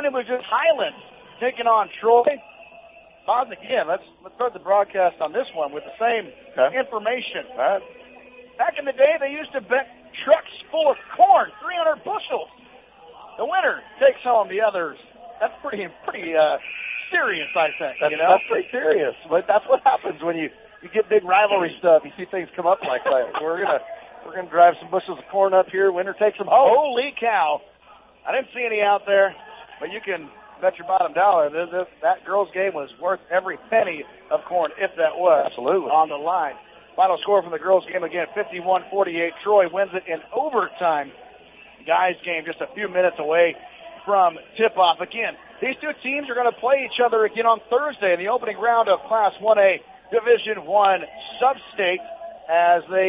it was just Highland taking on Troy. Bob, again, let's start the broadcast on this one with the same information. Back in the day, they used to bet trucks full of corn, 300 bushels. The winner takes home the others. That's pretty serious, I think. That's pretty serious, but that's what happens when you get big rivalry stuff. You see things come up like that. We're gonna drive some bushels of corn up here. Winner takes them home. Holy cow! I didn't see any out there, but you can bet your bottom dollar that girls' game was worth every penny of corn, if that was absolutely on the line. Final score from the girls' game again: 51-48. Troy wins it in overtime. Guys' game just a few minutes away from tip-off. Again, these two teams are going to play each other again on Thursday in the opening round of Class 1A Division I Sub-State as they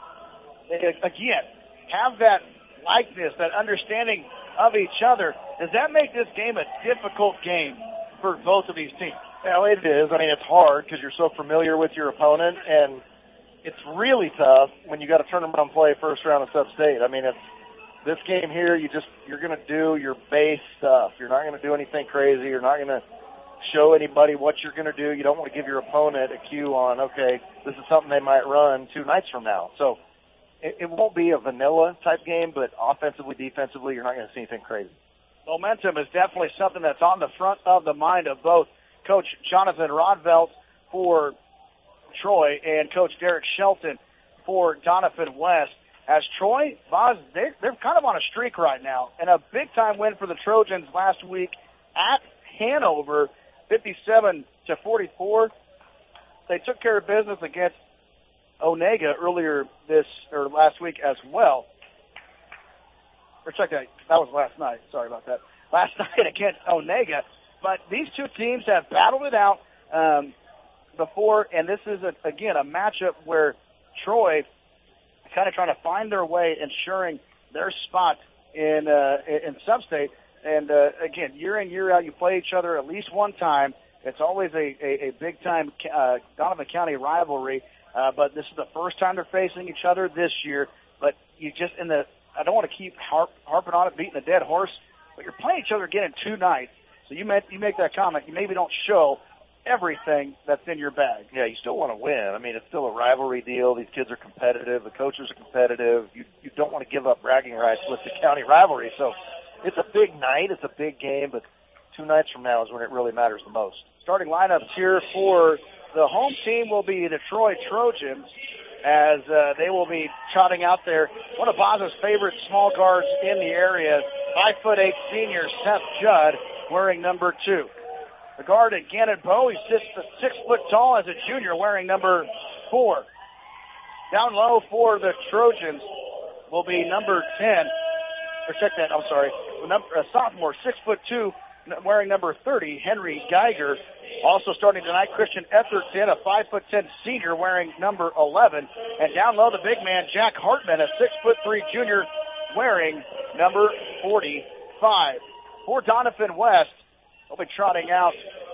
again have that likeness, that understanding of each other. Does that make this game a difficult game for both of these teams? Yeah, it is. I mean, it's hard because you're so familiar with your opponent, and it's really tough when you got to turn around and play first round of Sub-State. I mean, this game here, you're going to do your base stuff. You're not going to do anything crazy. You're not going to show anybody what you're going to do. You don't want to give your opponent a cue on, okay, this is something they might run 2 nights from now. So it won't be a vanilla type game, but offensively, defensively, you're not going to see anything crazy. Momentum is definitely something that's on the front of the mind of both Coach Jonathan Rodvelt for Troy and Coach Derek Shelton for Donovan West. As Troy, Boz, they're kind of on a streak right now, and a big-time win for the Trojans last week at Hanover, 57-44. They took care of business against Onega last week as well. Or check that was last night. Sorry about that. Last night against Onega. But these two teams have battled it out before, and this is, again, a matchup where Troy kind of trying to find their way, ensuring their spot in Sub-State. And, again, year in, year out, you play each other at least one time. It's always a big-time Donovan County rivalry, but this is the first time they're facing each other this year. But I don't want to keep harping on it, beating a dead horse, but you're playing each other again in 2 nights. So you make that comment. You maybe don't show everything that's in your bag. Yeah, you still want to win. I mean, it's still a rivalry deal. These kids are competitive. The coaches are competitive. You don't want to give up bragging rights with the county rivalry. So it's a big night. It's a big game, but 2 nights from now is when it really matters the most. Starting lineups here for the home team will be the Troy Trojans as they will be trotting out there one of Boz's favorite small guards in the area, 5'8" senior Seth Judd, wearing number 2. The guard at Gannon Bowe, he sits 6 foot tall as a junior, wearing number 4. Down low for the Trojans will be number 10. Or check that, I'm sorry. A sophomore, 6'2", wearing number 30, Henry Geiger. Also starting tonight, Christian Etherton, a 5'10" senior, wearing number 11. And down low, the big man, Jack Hartman, a 6'3" junior, wearing number 45. For Donovan West, they'll be trotting out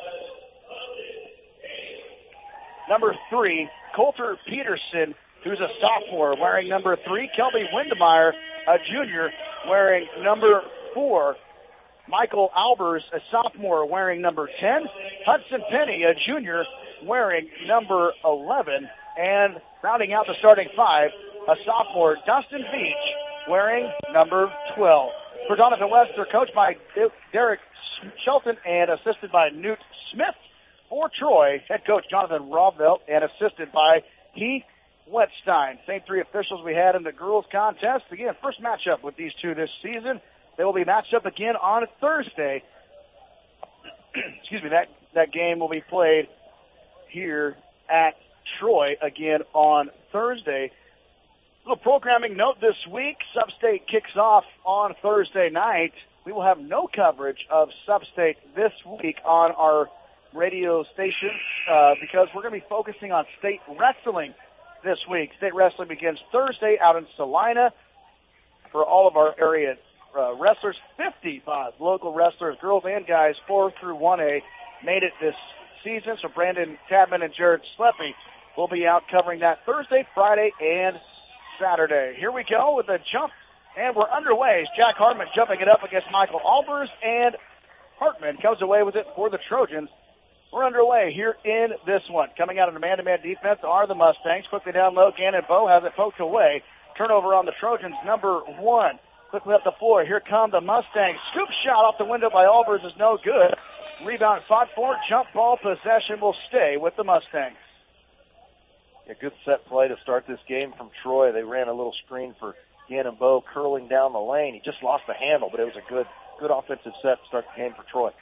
number 3, Coulter Peterson, who's a sophomore, wearing number 3. Kelby Windemeyer, a junior, wearing number 4. Michael Albers, a sophomore, wearing number 10. Hudson Penny, a junior, wearing number 11. And rounding out the starting 5, a sophomore, Dustin Beach, wearing number 12. For Donovan West, they're coached by Derek Shelton and assisted by Newt Smith. For Troy, head coach Jonathan Rodvelt and assisted by Heath Wetstein. Same 3 officials we had in the girls contest. Again, first matchup with these two this season. They will be matched up again on Thursday. Excuse me, that game will be played here at Troy again on Thursday. Little programming note this week. Sub-State kicks off on Thursday night. We will have no coverage of Sub-State this week on our radio station because we're going to be focusing on state wrestling this week. State wrestling begins Thursday out in Salina for all of our area wrestlers. 55 local wrestlers, girls and guys, 4 through 1A, made it this season. So Brandon Tadman and Jared Sleppy will be out covering that Thursday, Friday, and Saturday. Here we go with a jump, and we're underway. Jack Hartman jumping it up against Michael Albers, and Hartman comes away with it for the Trojans. We're underway here in this one. Coming out of the man-to-man defense are the Mustangs. Quickly down low, Gannon Bowe has it poked away. Turnover on the Trojans, number 1. Quickly up the floor, here come the Mustangs. Scoop shot off the window by Albers is no good. Rebound fought for, jump ball possession will stay with the Mustangs. A good set play to start this game from Troy. They ran a little screen for Gannon Bowe curling down the lane. He just lost the handle, but it was a good offensive set to start the game for Troy.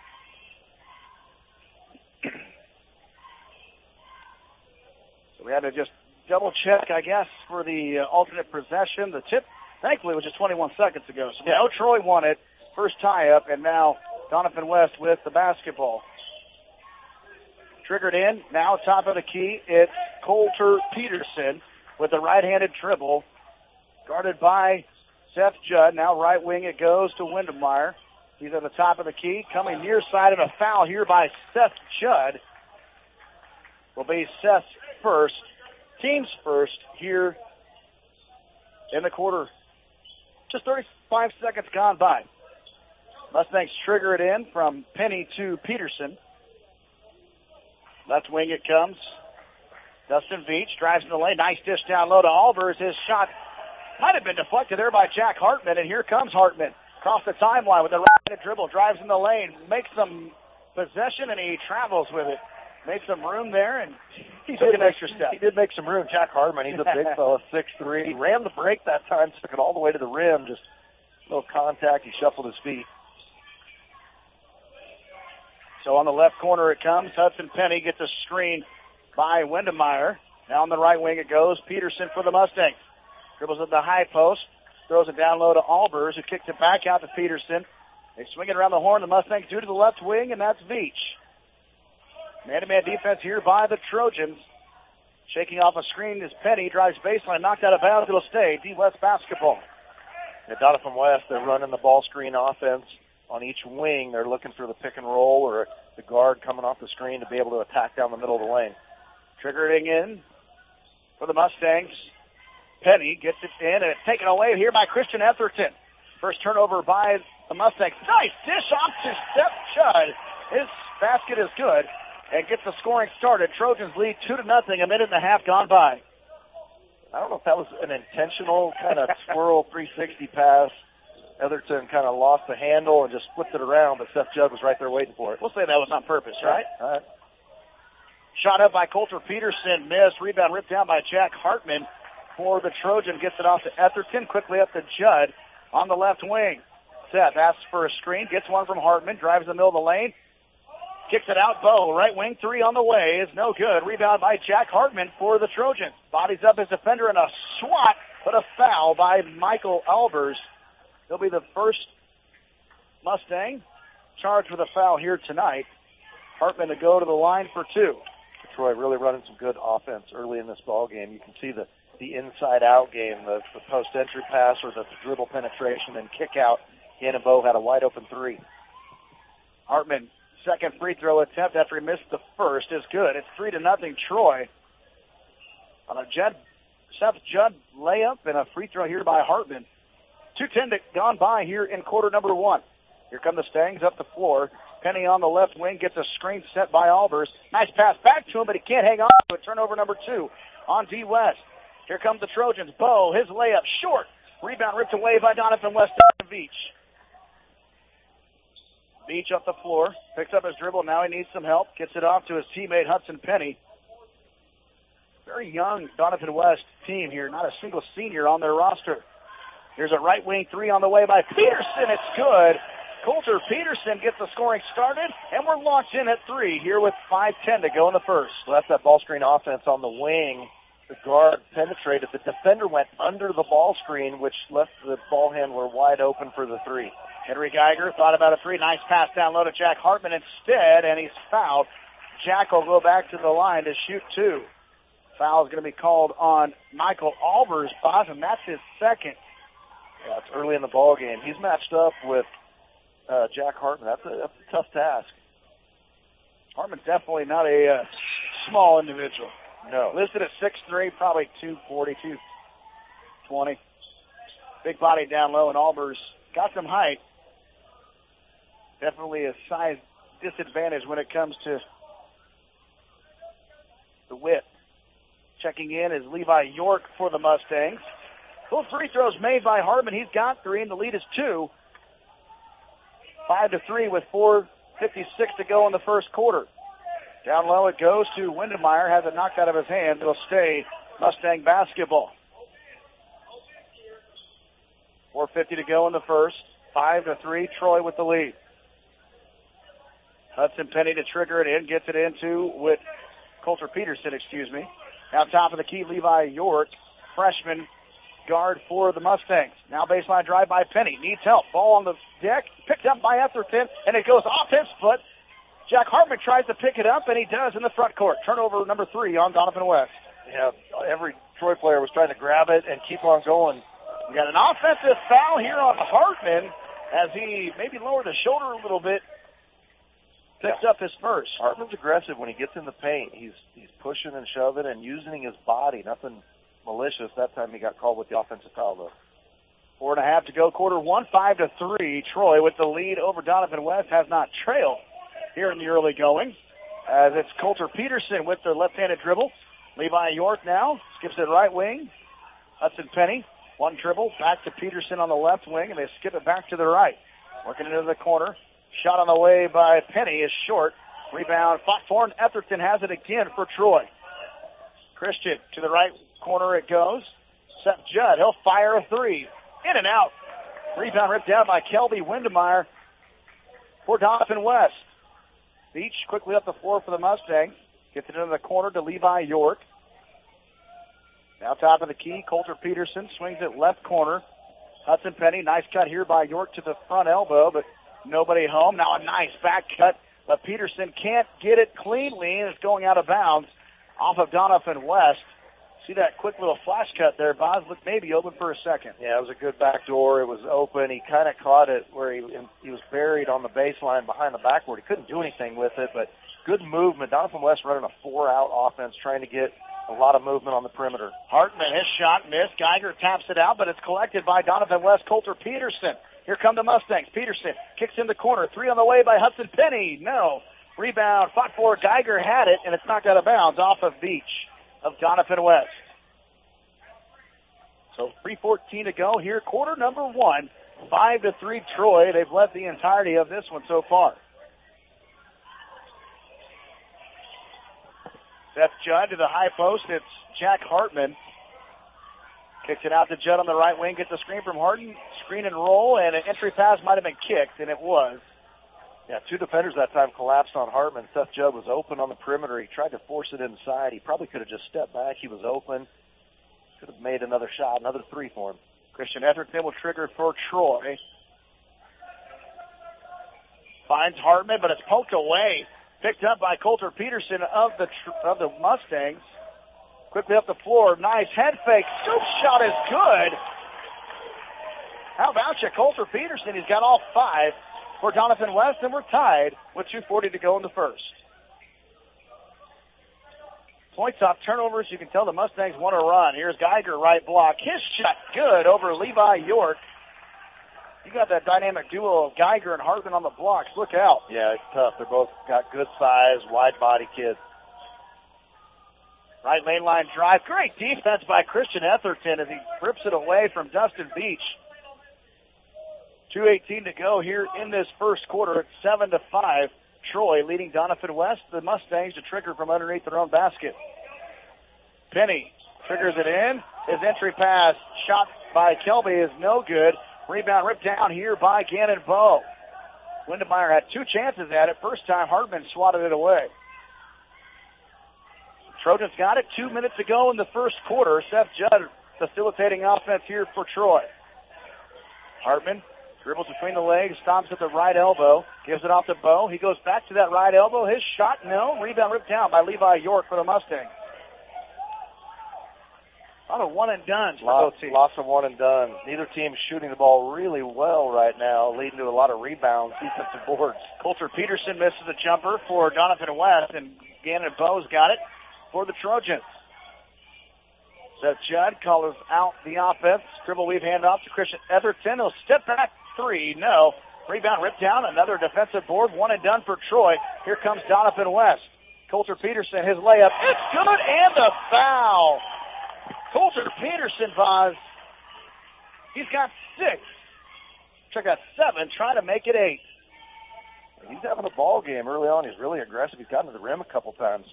So we had to just double check, I guess, for the alternate possession. The tip, thankfully, was just 21 seconds ago. So now Troy won it. First tie-up, and now Donovan West with the basketball. Triggered in, now top of the key, it's Coulter Peterson with the right-handed dribble. Guarded by Seth Judd. Now right wing it goes to Windemeyer. He's at the top of the key. Coming near side, and a foul here by Seth Judd. Will be Seth's first, team's first here in the quarter. Just 35 seconds gone by. Mustangs trigger it in from Penny to Peterson. Left wing it comes. Dustin Veach drives in the lane. Nice dish down low to Albers. His shot might have been deflected there by Jack Hartman, and here comes Hartman. Across the timeline with a right-handed dribble. Drives in the lane. Makes some possession, and he travels with it. Made some room there, and he took an extra step. He did make some room. Jack Hartman, he's a big fella, 6'3". He ran the break that time, took it all the way to the rim. Just a little contact. He shuffled his feet. So on the left corner it comes. Hudson Penny gets a screen by Windemeyer. Now on the right wing it goes. Peterson for the Mustangs. Dribbles at the high post. Throws it down low to Albers, who kicks it back out to Peterson. They swing it around the horn. The Mustangs do to the left wing, and that's Veach. Man-to-man defense here by the Trojans. Shaking off a screen is Penny. Drives baseline. Knocked out of bounds. It'll stay. D-West basketball. At Donovan West, they're running the ball screen offense. On each wing, they're looking for the pick and roll or the guard coming off the screen to be able to attack down the middle of the lane. Triggering in for the Mustangs. Penny gets it in, and it's taken away here by Christian Etherton. First turnover by the Mustangs. Nice dish off to Seth Judd. His basket is good and gets the scoring started. Trojans lead 2-0, a minute and a half gone by. I don't know if that was an intentional kind of swirl 360 pass. Etherton kind of lost the handle and just flipped it around, but Seth Judd was right there waiting for it. We'll say that was on purpose, right? All right. Shot up by Coulter Peterson, missed. Rebound ripped down by Jack Hartman for the Trojan. Gets it off to Etherton, quickly up to Judd on the left wing. Seth asks for a screen, gets one from Hartman, drives the middle of the lane, kicks it out. Bowe, right wing three on the way is no good. Rebound by Jack Hartman for the Trojans. Bodies up his defender and a swat, but a foul by Michael Albers. He'll be the first Mustang charged with a foul here tonight. Hartman to go to the line for two. Troy really running some good offense early in this ball game. You can see the inside-out game, the post-entry pass or the dribble penetration and kick-out. Gannon Bowe had a wide-open three. Hartman, second free throw attempt after he missed the first, is good. It's 3-0 Troy. On a Seth Judd layup and a free throw here by Hartman. 2:10 gone by here in quarter number one. Here come the Stangs up the floor. Penny on the left wing gets a screen set by Albers. Nice pass back to him, but he can't hang on to it. Turnover number 2 on D. West. Here comes the Trojans. Bowe, his layup short. Rebound ripped away by Donovan West to Veach. Veach up the floor. Picks up his dribble. Now he needs some help. Gets it off to his teammate Hudson Penny. Very young Donovan West team here. Not a single senior on their roster. Here's a right wing three on the way by Peterson. It's good. Coulter Peterson gets the scoring started, and we're launched in at 3 here with 5:10 to go in the first. So that's that ball screen offense on the wing. The guard penetrated. The defender went under the ball screen, which left the ball handler wide open for the three. Henry Geiger thought about a three. Nice pass down low to Jack Hartman instead, and he's fouled. Jack will go back to the line to shoot 2. Foul is going to be called on Michael Albers, boss, and that's his second. Yeah, it's early in the ball game. He's matched up with Jack Hartman. That's a tough task. Hartman's definitely not a small individual. No. Listed at 6'3", probably 240, 220. Big body down low, and Albers got some height. Definitely a size disadvantage when it comes to the width. Checking in is Levi York for the Mustangs. Both free throws made by Hartman. He's got 3, and the lead is 2. 5-3 with 4:56 to go in the first quarter. Down low it goes to Windemeyer. Has it knocked out of his hand. It'll stay Mustang basketball. 4:50 to go in the first. 5-3. Troy with the lead. Hudson Penny to trigger it in. Gets it into with Coulter Peterson, Now top of the key, Levi York, freshman guard for the Mustangs. Now baseline drive by Penny. Needs help. Ball on the deck. Picked up by Etherton, and it goes off his foot. Jack Hartman tries to pick it up, and he does in the front court. Turnover number 3 on Donovan West. Yeah, every Troy player was trying to grab it and keep on going. We got an offensive foul here on Hartman as he maybe lowered the shoulder a little bit. Picks up his first. Hartman's aggressive when he gets in the paint. He's pushing and shoving and using his body. Nothing malicious. That time he got called with the offensive foul, though. 4.5 to go, quarter 1, 5-3. Troy with the lead over Donovan West has not trailed here in the early going. As it's Coulter Peterson with the left-handed dribble. Levi York now skips it right wing. Hudson Penny, one dribble, back to Peterson on the left wing, and they skip it back to the right. Working into the corner. Shot on the way by Penny is short. Rebound fought for, and Etherton has it again for Troy. Christian to the right corner it goes. Seth Judd, he'll fire a 3. In and out. Rebound ripped down by Kelby Windemeyer for Donovan West. Beach quickly up the floor for the Mustangs. Gets it into the corner to Levi York. Now top of the key, Coulter Peterson swings it left corner. Hudson Penny, nice cut here by York to the front elbow, but nobody home. Now a nice back cut, but Peterson can't get it cleanly, and it's going out of bounds off of Donovan West. See that quick little flash cut there, Boz? Looked maybe open for a second. Yeah, it was a good back door. It was open. He kind of caught it where he was buried on the baseline behind the backboard. He couldn't do anything with it, but good movement. Donovan West running a 4-out offense, trying to get a lot of movement on the perimeter. Hartman, his shot missed. Geiger taps it out, but it's collected by Donovan West. Coulter Peterson. Here come the Mustangs. Peterson kicks in the corner. 3 on the way by Hudson Penny. No. Rebound. Fought for. Geiger had it, and it's knocked out of bounds off of Beach of Donovan West. So 3:14 to go here. Quarter number 1. 5-3 Troy. They've led the entirety of this one so far. Seth Judd to the high post. It's Jack Hartman. Kicks it out to Judd on the right wing. Gets a screen from Harden. Screen and roll, and an entry pass might have been kicked, and it was. Yeah, 2 defenders that time collapsed on Hartman. Seth Judd was open on the perimeter. He tried to force it inside. He probably could have just stepped back. He was open. Could have made another shot, another 3 for him. Christian Etherton will trigger for Troy. Finds Hartman, but it's poked away. Picked up by Coulter Peterson of the Mustangs. Quickly up the floor. Nice head fake. Scoop shot is good. How about you, Coulter Peterson? He's got all 5 for Donovan West, and we're tied with 2:40 to go in the first. Points off turnovers. You can tell the Mustangs want to run. Here's Geiger, right block. His shot good over Levi York. You got that dynamic duo of Geiger and Hartman on the blocks. Look out. Yeah, it's tough. They're both got good size, wide body kids. Right lane line drive. Great defense by Christian Etherton as he rips it away from Dustin Beach. 2:18 to go here in this first quarter. It's 7-5. Troy leading Donovan West. The Mustangs to trigger from underneath their own basket. Penny triggers it in. His entry pass shot by Kelby is no good. Rebound ripped down here by Gannon Bowe. Windemeyer had 2 chances at it. First time Hartman swatted it away. Trojans got it. 2 minutes to go in the first quarter. Seth Judd facilitating offense here for Troy. Hartman dribbles between the legs, stomps at the right elbow, gives it off to Bowe. He goes back to that right elbow. His shot, no. Rebound ripped down by Levi York for the Mustangs. A lot of one-and-dones for both teams. Lots of one-and-done. Neither team shooting the ball really well right now, leading to a lot of rebounds, defensive boards. Coulter Peterson misses a jumper for Donovan West, and Gannon Bowe's got it for the Trojans. Seth Judd calls out the offense. Dribble weave hand off to Christian Etherton. He'll step back 3. No. Rebound ripped down. Another defensive board. One and done for Troy. Here comes Donovan West. Coulter Peterson, his layup. It's good, and the foul. Coulter Peterson, Vaz. He's got 6. Check out 7, trying to make it 8. He's having a ball game early on. He's really aggressive. He's gotten to the rim a couple times.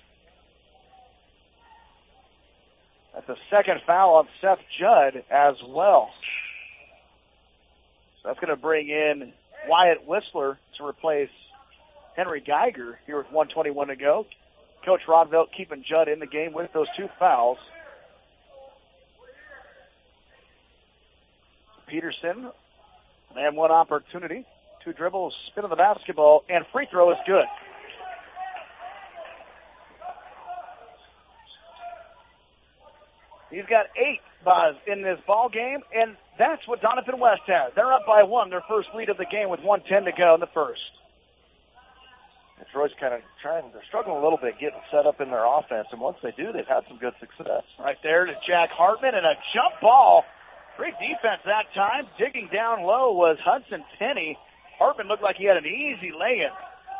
That's the second foul on Seth Judd as well. So that's going to bring in Wyatt Whistler to replace Henry Geiger here with 1:21 to go. Coach Rodvelt keeping Judd in the game with those 2 fouls. Peterson, and 1 opportunity. 2 dribbles, spin of the basketball, and free throw is good. He's got 8, Buzz, in this ball game, and that's what Donovan West has. They're up by 1, their first lead of the game with 1:10 to go in the first. And Troy's kind of they're struggling a little bit getting set up in their offense, and once they do, they've had some good success. Right there to Jack Hartman, and a jump ball. Great defense that time. Digging down low was Hudson Penny. Hartman looked like he had an easy lay-in.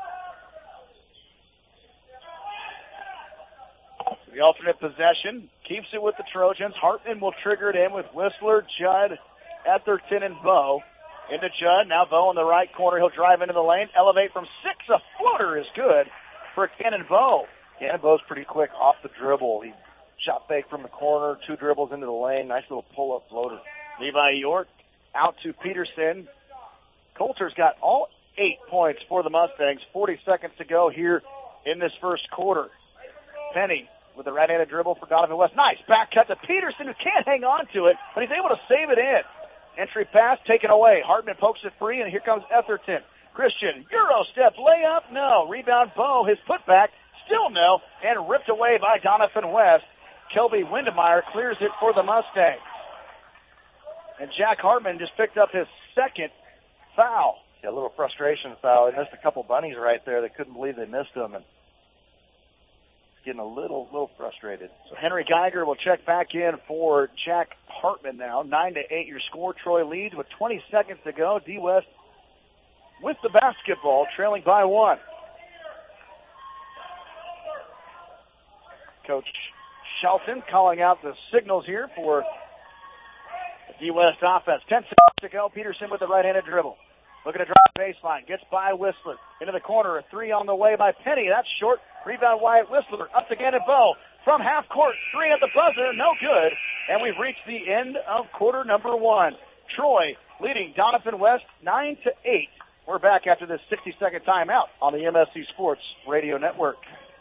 The alternate possession keeps it with the Trojans. Hartman will trigger it in with Whistler, Judd, Etherton, and Bowe. Into Judd. Now Bowe in the right corner. He'll drive into the lane. Elevate from 6. A floater is good for Cannon Bowe. Cannon Bowe's pretty quick off the dribble. He shot fake from the corner, 2 dribbles into the lane. Nice little pull-up floater. Levi York out to Peterson. Coulter's got all 8 points for the Mustangs. 40 seconds to go here in this first quarter. Penny with the right-handed dribble for Donovan West. Nice back cut to Peterson, who can't hang on to it, but he's able to save it in. Entry pass taken away. Hartman pokes it free, and here comes Etherton. Christian, Euro step layup, no. Rebound Bowe, his putback, still no, and ripped away by Donovan West. Kelby Windemeyer clears it for the Mustangs. And Jack Hartman just picked up his 2nd foul. Yeah, a little frustration foul. He missed a couple bunnies right there. They couldn't believe they missed them, and getting a little frustrated. So Henry Geiger will check back in for Jack Hartman now. 9-8 your score. Troy leads with 20 seconds to go. D West with the basketball, trailing by 1. Coach Shelton calling out the signals here for the D West offense. 10 seconds to go. Peterson with the right-handed dribble. Looking to drive baseline. Gets by Whistler. Into the corner. A 3 on the way by Penny. That's short. Rebound Wyatt Whistler. Up again at Bowe. From half court. 3 at the buzzer. No good. And we've reached the end of quarter number 1. Troy leading Donovan West 9-8. We're back after this 60-second timeout on the MSC Sports Radio Network.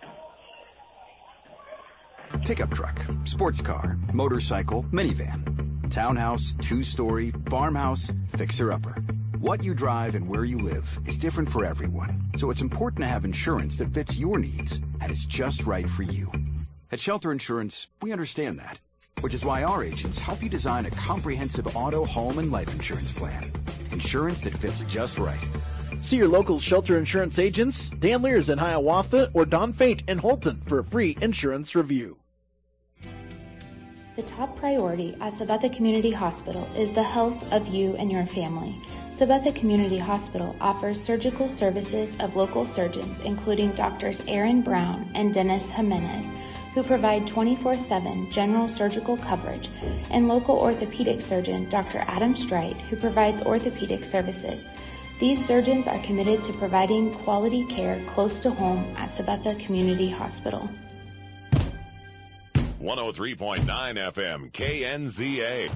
Pickup truck, sports car, motorcycle, minivan, townhouse, 2-story, farmhouse, fixer-upper. What you drive and where you live is different for everyone, so it's important to have insurance that fits your needs and is just right for you. At Shelter Insurance, we understand that, which is why our agents help you design a comprehensive auto, home, and life insurance plan. Insurance that fits just right. See your local Shelter Insurance agents, Dan Lears in Hiawatha or Don Faint in Holton for a free insurance review. The top priority at Sabetha Community Hospital is the health of you and your family. Sabetha Community Hospital offers surgical services of local surgeons, including Drs. Aaron Brown and Dennis Jimenez, who provide 24/7 general surgical coverage, and local orthopedic surgeon Dr. Adam Streit, who provides orthopedic services. These surgeons are committed to providing quality care close to home at Sabetha Community Hospital. 103.9 FM, KNZA.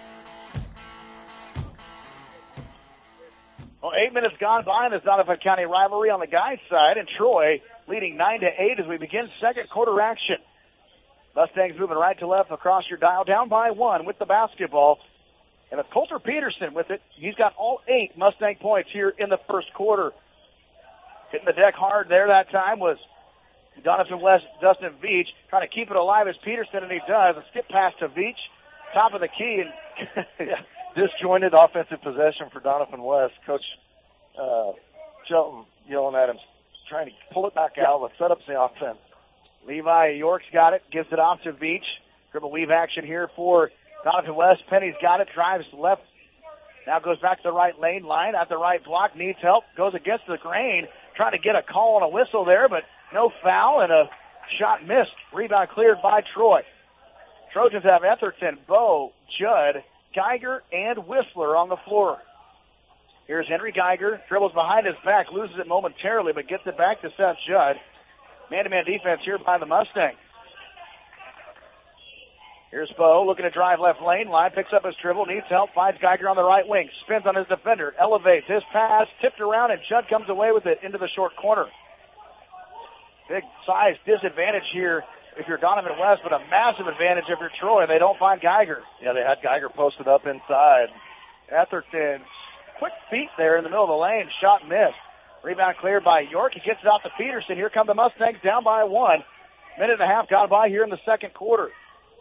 Well, 8 minutes gone by in this Donovan County rivalry on the guys' side, and Troy leading 9-8 as we begin second quarter action. Mustangs moving right to left across your dial, down by 1 with the basketball. And it's Coulter Peterson with it. He's got all 8 Mustang points here in the first quarter. Hitting the deck hard there that time was Donovan West, Dustin Veach, trying to keep it alive as Peterson, and he does. A skip pass to Veach, top of the key, and disjointed offensive possession for Donovan West. Coach Shelton yelling at him, trying to pull it back out. Let's set up the offense. Levi York's got it, gives it off to Veach. Dribble weave action here for Donovan West. Penny's got it, drives left. Now goes back to the right lane line at the right block, needs help, goes against the grain, trying to get a call and a whistle there, but no foul and a shot missed. Rebound cleared by Troy. Trojans have Etherton, Bowe, Judd, Geiger, and Whistler on the floor. Here's Henry Geiger, dribbles behind his back, loses it momentarily, but gets it back to Seth Judd. Man-to-man defense here by the Mustangs. Here's Bowe looking to drive left lane line, picks up his dribble, needs help, finds Geiger on the right wing, spins on his defender, elevates his pass, tipped around, and Judd comes away with it into the short corner. Big size disadvantage here if you're Donovan West, but a massive advantage if you're Troy. They don't find Geiger. Yeah, they had Geiger posted up inside. Etherton, quick feet there in the middle of the lane, shot missed. Rebound cleared by York. He gets it out to Peterson. Here come the Mustangs down by 1. Minute and a half gone by here in the second quarter.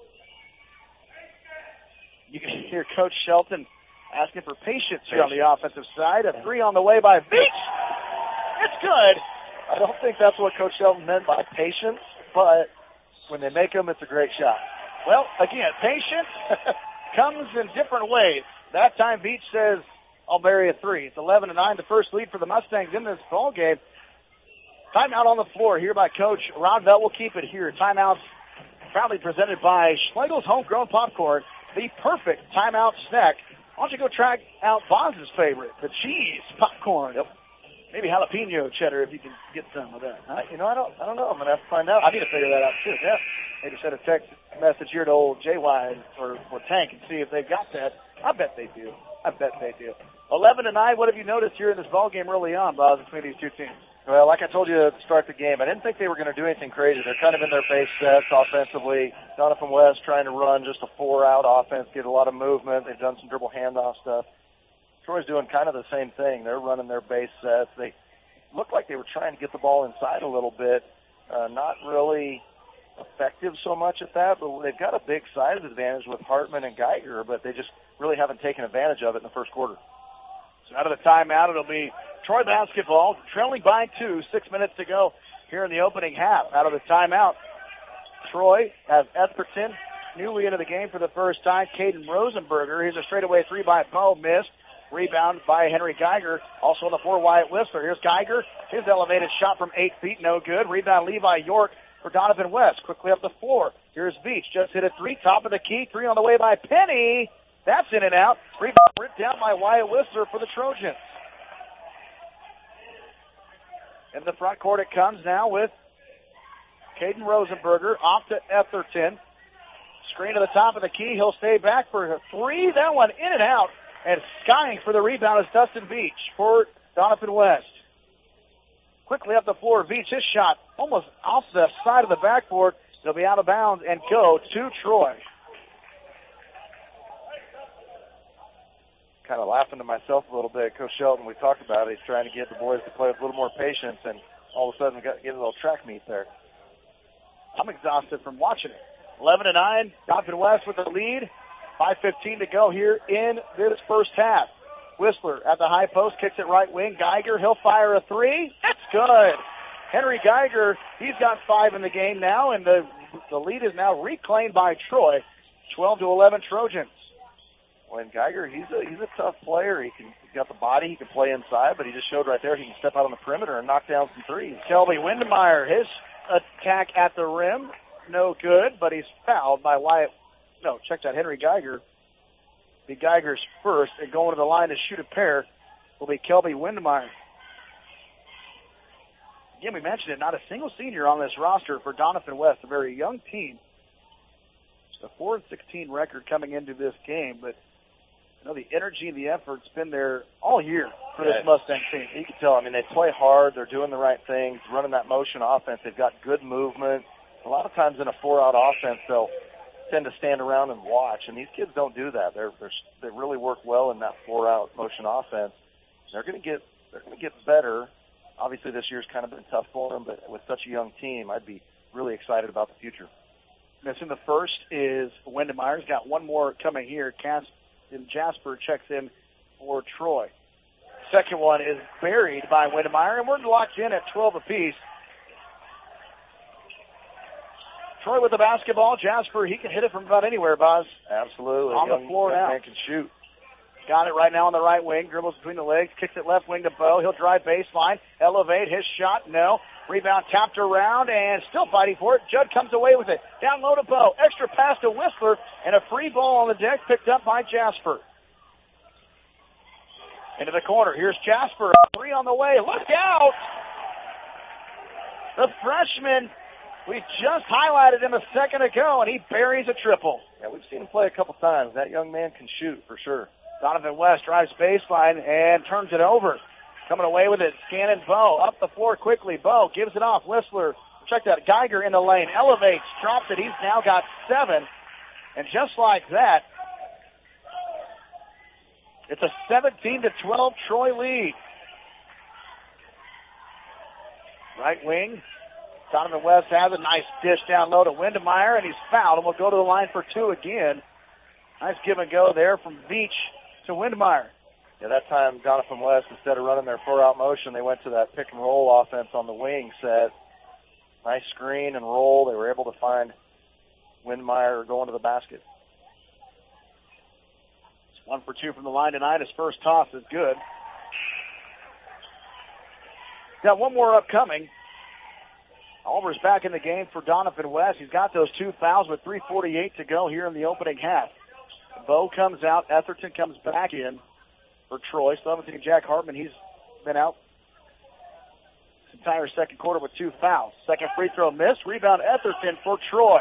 You can hear Coach Shelton asking for patience here on the offensive side. A three on the way by Beach. It's good. I don't think that's what Coach Shelton meant by patience, but when they make them, it's a great shot. Well, again, patience comes in different ways. That time Beach says, I'll bury a three. It's 11-9, the first lead for the Mustangs in this ball game. Timeout on the floor here by Coach Rodvelt. Will keep it here. Timeouts proudly presented by Schlegel's Homegrown Popcorn, the perfect timeout snack. Why don't you go try out Boz's favorite, the cheese popcorn. Yep. Maybe jalapeno cheddar if you can get some of that. Huh? I don't know. I'm gonna have to find out. I need to figure that out too. Yeah. Maybe send a text message here to old JY or Tank and see if they've got that. I bet they do. 11-9. What have you noticed here in this ball game early on, Boz, between these two teams? Well, like I told you to start the game, I didn't think they were going to do anything crazy. They're kind of in their base sets offensively. Donovan West trying to run just a 4-out offense, get a lot of movement. They've done some dribble handoff stuff. Troy's doing kind of the same thing. They're running their base sets. They looked like they were trying to get the ball inside a little bit. Not really effective so much at that, but they've got a big size advantage with Hartman and Geiger, but they just really haven't taken advantage of it in the first quarter. So out of the timeout, it'll be Troy basketball, trailing by 2, 6 minutes to go here in the opening half. Out of the timeout, Troy has Etherton newly into the game for the first time. Caden Rosenberger. Here's a straightaway three by Bowe, missed. Rebound by Henry Geiger. Also on the floor, Wyatt Whistler. Here's Geiger. His elevated shot from 8 feet, no good. Rebound Levi York for Donovan West. Quickly up the floor. Here's Beach. Just hit a three, top of the key. Three on the way by Penny. That's in and out. Rebound ripped down by Wyatt Whistler for the Trojans. In the front court it comes now with Caden Rosenberger off to Etherton. Screen to the top of the key. He'll stay back for a three. That one in and out. And skying for the rebound is Dustin Beach for Donovan West. Quickly up the floor, Beach, his shot almost off the side of the backboard. It'll be out of bounds and go to Troy. Kind of laughing to myself a little bit. Coach Shelton, we talked about it. He's trying to get the boys to play with a little more patience, and all of a sudden we get a little track meet there. I'm exhausted from watching it. 11-9, Donovan West with the lead. 5:15 to go here in this first half. Whistler at the high post, kicks it right wing. Geiger, he'll fire a three. That's good. Henry Geiger, he's got 5 in the game now, and the lead is now reclaimed by Troy. 12-11 Trojans. Well, and Geiger, he's a tough player. He's got the body. He can play inside, but he just showed right there he can step out on the perimeter and knock down some threes. Kelby Windemeyer, his attack at the rim, no good, but he's fouled by Wyatt. No, check that. Henry Geiger. Be Geiger's first, and going to the line to shoot a pair will be Kelby Windemeyer. Again, we mentioned it, not a single senior on this roster for Donovan West, a very young team. Just a 4-16 record coming into this game, but you know, the energy and the effort's been there all year for this Mustang team. You can tell. I mean, they play hard. They're doing the right things, running that motion offense. They've got good movement. A lot of times in a 4-out offense, they'll tend to stand around and watch, and these kids don't do that. They really work well in that 4-out motion offense. They're going to get better. Obviously, this year's kind of been tough for them, but with such a young team, I'd be really excited about the future. Missing the first is Windemeyer's got one more coming here. And Jasper checks in for Troy. Second one is buried by Windemeyer, and we're locked in at 12 apiece. Troy with the basketball. Jasper, he can hit it from about anywhere, Boz. Absolutely. On the floor now. Man can shoot. Got it right now on the right wing. Dribbles between the legs. Kicks it left wing to Bo. He'll drive baseline. Elevate his shot. No. Rebound tapped around and still fighting for it. Judd comes away with it. Down low to Bo. Extra pass to Whistler. And a free ball on the deck picked up by Jasper. Into the corner. Here's Jasper. 3 on the way. Look out! The freshman, we just highlighted him a second ago, and he buries a triple. Yeah, we've seen him play a couple times. That young man can shoot for sure. Donovan West drives baseline and turns it over. Coming away with it, Scannon Bo. Up the floor quickly. Bo gives it off. Whistler, check that. Geiger in the lane. Elevates, drops it. He's now got 7. And just like that, it's a 17-12 Troy lead. Right wing. Donovan West has a nice dish down low to Windemeyer, and he's fouled, and will go to the line for 2 again. Nice give and go there from Beach to Windemeyer. Yeah, that time Donovan West, instead of running their 4-out motion, they went to that pick-and-roll offense on the wing set. Nice screen and roll. They were able to find Windemeyer going to the basket. It's 1 for 2 from the line tonight. His first toss is good. Got one more upcoming. Oliver's back in the game for Donovan West. He's got those 2 fouls with 3:48 to go here in the opening half. Bo comes out. Etherton comes back in for Troy. Still haven't seen Jack Hartman. He's been out this entire second quarter with 2 fouls. Second free throw missed. Rebound Etherton for Troy.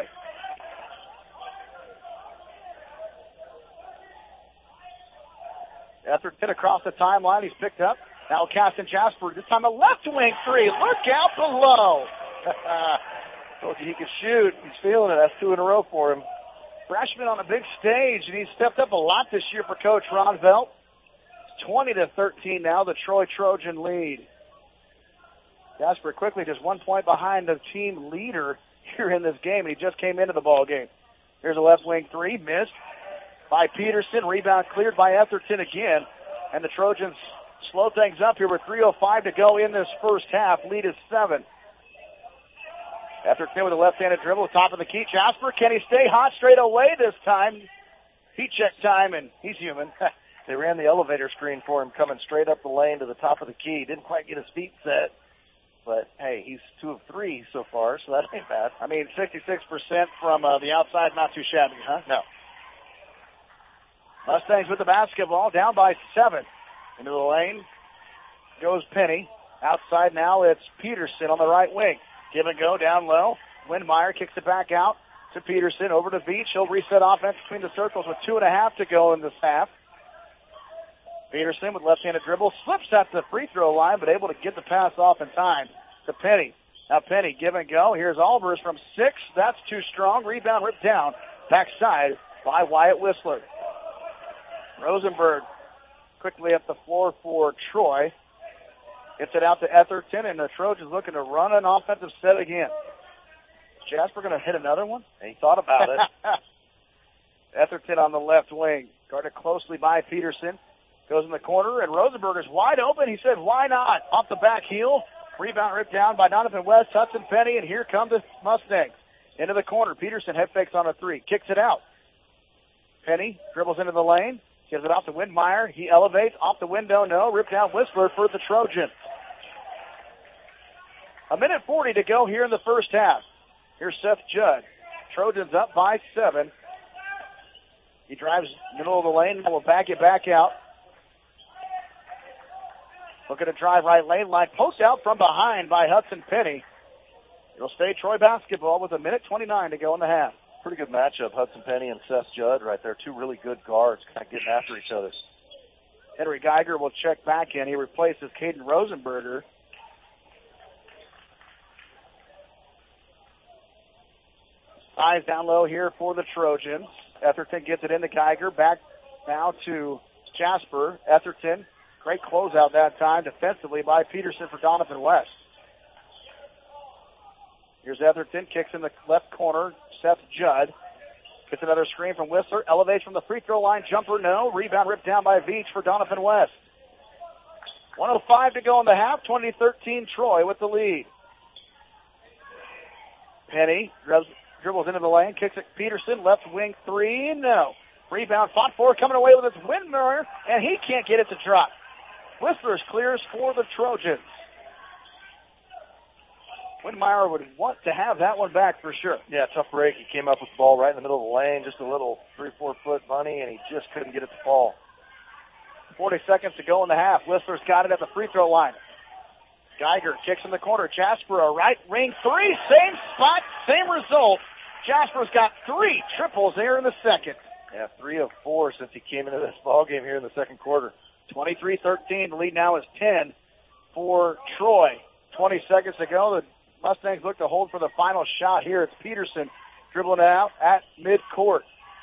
Etherton across the timeline. He's picked up. Now Caston Jasper. This time a left wing 3. Look out below. Told you he could shoot. He's feeling it. That's 2 in a row for him. Freshman on a big stage, and he's stepped up a lot this year for Coach Ron Velt. It's 20-13 now, the Troy Trojan lead. Jasper quickly just 1 point behind the team leader here in this game, and he just came into the ball game. Here's a left wing 3, missed by Peterson. Rebound cleared by Etherton again, and the Trojans slow things up here with 3:05 to go in this first half. Lead is 7. Etherton with a left-handed dribble, top of the key. Jasper, can he stay hot straight away this time? Heat check time, and he's human. They ran the elevator screen for him coming straight up the lane to the top of the key. Didn't quite get his feet set, but, hey, he's 2 of 3 so far, so that ain't bad. I mean, 66% from the outside, not too shabby, huh? No. Mustangs with the basketball, down by 7. Into the lane goes Penny. Outside now, it's Peterson on the right wing. Give and go down low. Windmeyer kicks it back out to Peterson. Over to Beach. He'll reset offense between the circles with 2.5 to go in this half. Peterson with left-handed dribble. Slips at the free throw line, but able to get the pass off in time to Penny. Now Penny, give and go. Here's Albers from 6. That's too strong. Rebound ripped down. Backside by Wyatt Whistler. Rosenberg quickly up the floor for Troy. Gets it out to Etherton, and the Trojans looking to run an offensive set again. Is Jasper going to hit another one? He thought about it. Etherton on the left wing. Guarded closely by Peterson. Goes in the corner, and Rosenberg is wide open. He said, why not? Off the back heel. Rebound ripped down by Donovan West, Hudson Penny, and here come the Mustangs. Into the corner. Peterson head fakes on a 3. Kicks it out. Penny dribbles into the lane. Gives it off to Windmeyer. He elevates. Off the window, no. Ripped down Whistler for the Trojans. 1:40 to go here in the first half. Here's Seth Judd. Trojans up by 7. He drives middle of the lane and will back it back out. Looking to drive right lane line. Post out from behind by Hudson Penny. It'll stay Troy basketball with 1:29 to go in the half. Pretty good matchup, Hudson Penny and Seth Judd right there. 2 really good guards kind of getting after each other. Henry Geiger will check back in. He replaces Caden Rosenberger. Eyes down low here for the Trojans. Etherton gets it into Geiger. Back now to Jasper. Etherton, great closeout that time defensively by Peterson for Donovan West. Here's Etherton, kicks in the left corner. Seth Judd gets another screen from Whistler. Elevates from the free throw line. Jumper, no. Rebound ripped down by Veach for Donovan West. 1:05 to go in the half. 20-13 Troy with the lead. Penny dribbles into the lane. Kicks it Peterson. Left wing 3. No. Rebound fought for, coming away with his Windmeyer, and he can't get it to drop. Whistlers clears for the Trojans. Windmeyer would want to have that one back for sure. Yeah, tough break. He came up with the ball right in the middle of the lane, just a little 3-4 foot bunny, and he just couldn't get it to fall. 40 seconds to go in the half. Whistlers got it at the free throw line. Geiger kicks in the corner. Jasper, a right wing three. Same spot, same result. Jasper's got 3 triples there in the second. Yeah, 3 of 4 since he came into this ball game here in the second quarter. 23-13. The lead now is 10 for Troy. 20 seconds to go. The Mustangs look to hold for the final shot here. It's Peterson dribbling it out at midcourt.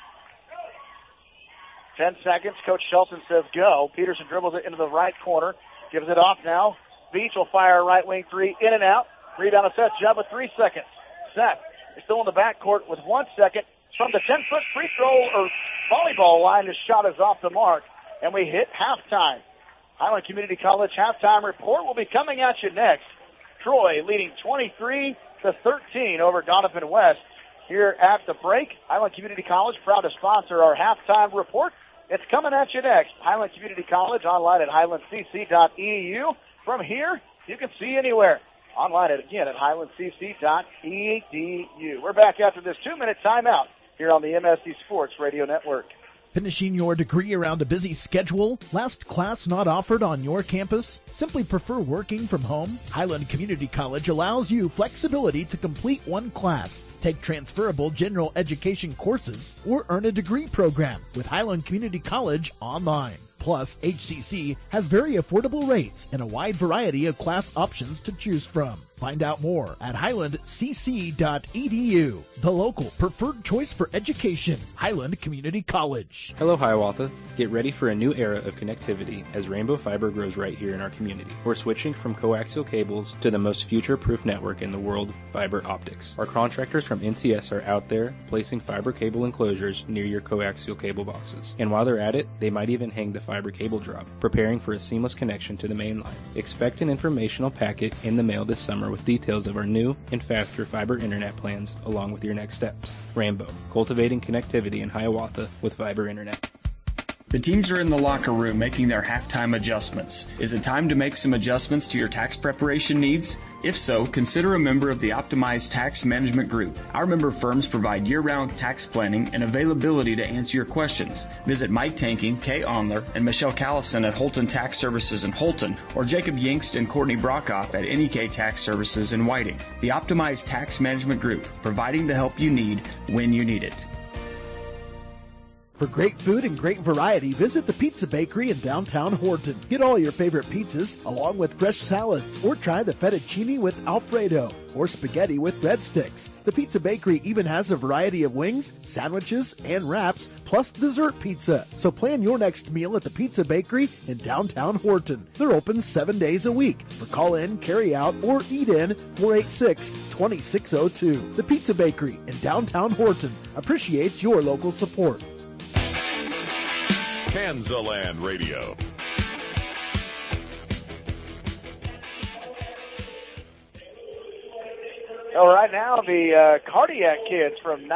10 seconds. Coach Shelton says go. Peterson dribbles it into the right corner. Gives it off now. Beach will fire a right wing 3 in and out. Rebound of Seth Judd with 3 seconds. Seth is still in the backcourt with 1 second. From the 10-foot free throw or volleyball line, his shot is off the mark. And we hit halftime. Highland Community College halftime report will be coming at you next. Troy leading 23-13 over Donovan West here at the break. Highland Community College proud to sponsor our halftime report. It's coming at you next. Highland Community College online at highlandcc.edu. From here, you can see anywhere. Online at highlandcc.edu. We're back after this 2-minute timeout here on the MSC Sports Radio Network. Finishing your degree around a busy schedule? Last class not offered on your campus? Simply prefer working from home? Highland Community College allows you flexibility to complete one class, take transferable general education courses, or earn a degree program with Highland Community College online. Plus, HCC has very affordable rates and a wide variety of class options to choose from. Find out more at highlandcc.edu, the local preferred choice for education, Highland Community College. Hello, Hiawatha. Get ready for a new era of connectivity as Rainbow Fiber grows right here in our community. We're switching from coaxial cables to the most future-proof network in the world, fiber optics. Our contractors from NCS are out there placing fiber cable enclosures near your coaxial cable boxes. And while they're at it, they might even hang the fiber cable drop, preparing for a seamless connection to the main line. Expect an informational packet in the mail this summer with details of our new and faster fiber internet plans along with your next steps. Rainbow, cultivating connectivity in Hiawatha with fiber internet. The teams are in the locker room making their halftime adjustments. Is it time to make some adjustments to your tax preparation needs? If so, consider a member of the Optimized Tax Management Group. Our member firms provide year-round tax planning and availability to answer your questions. Visit Mike Tanking, Kay Onler, and Michelle Callison at Holton Tax Services in Holton, or Jacob Yingst and Courtney Brockhoff at NEK Tax Services in Whiting. The Optimized Tax Management Group, providing the help you need when you need it. For great food and great variety, visit the Pizza Bakery in downtown Horton. Get all your favorite pizzas along with fresh salads, or try the fettuccine with Alfredo or spaghetti with breadsticks. The Pizza Bakery even has a variety of wings, sandwiches, and wraps, plus dessert pizza. So plan your next meal at the Pizza Bakery in downtown Horton. They're open 7 days a week. For call-in, carry-out, or eat-in, 486-2602. The Pizza Bakery in downtown Horton appreciates your local support. Kansaland Radio. All right, now the Cardiac Kids from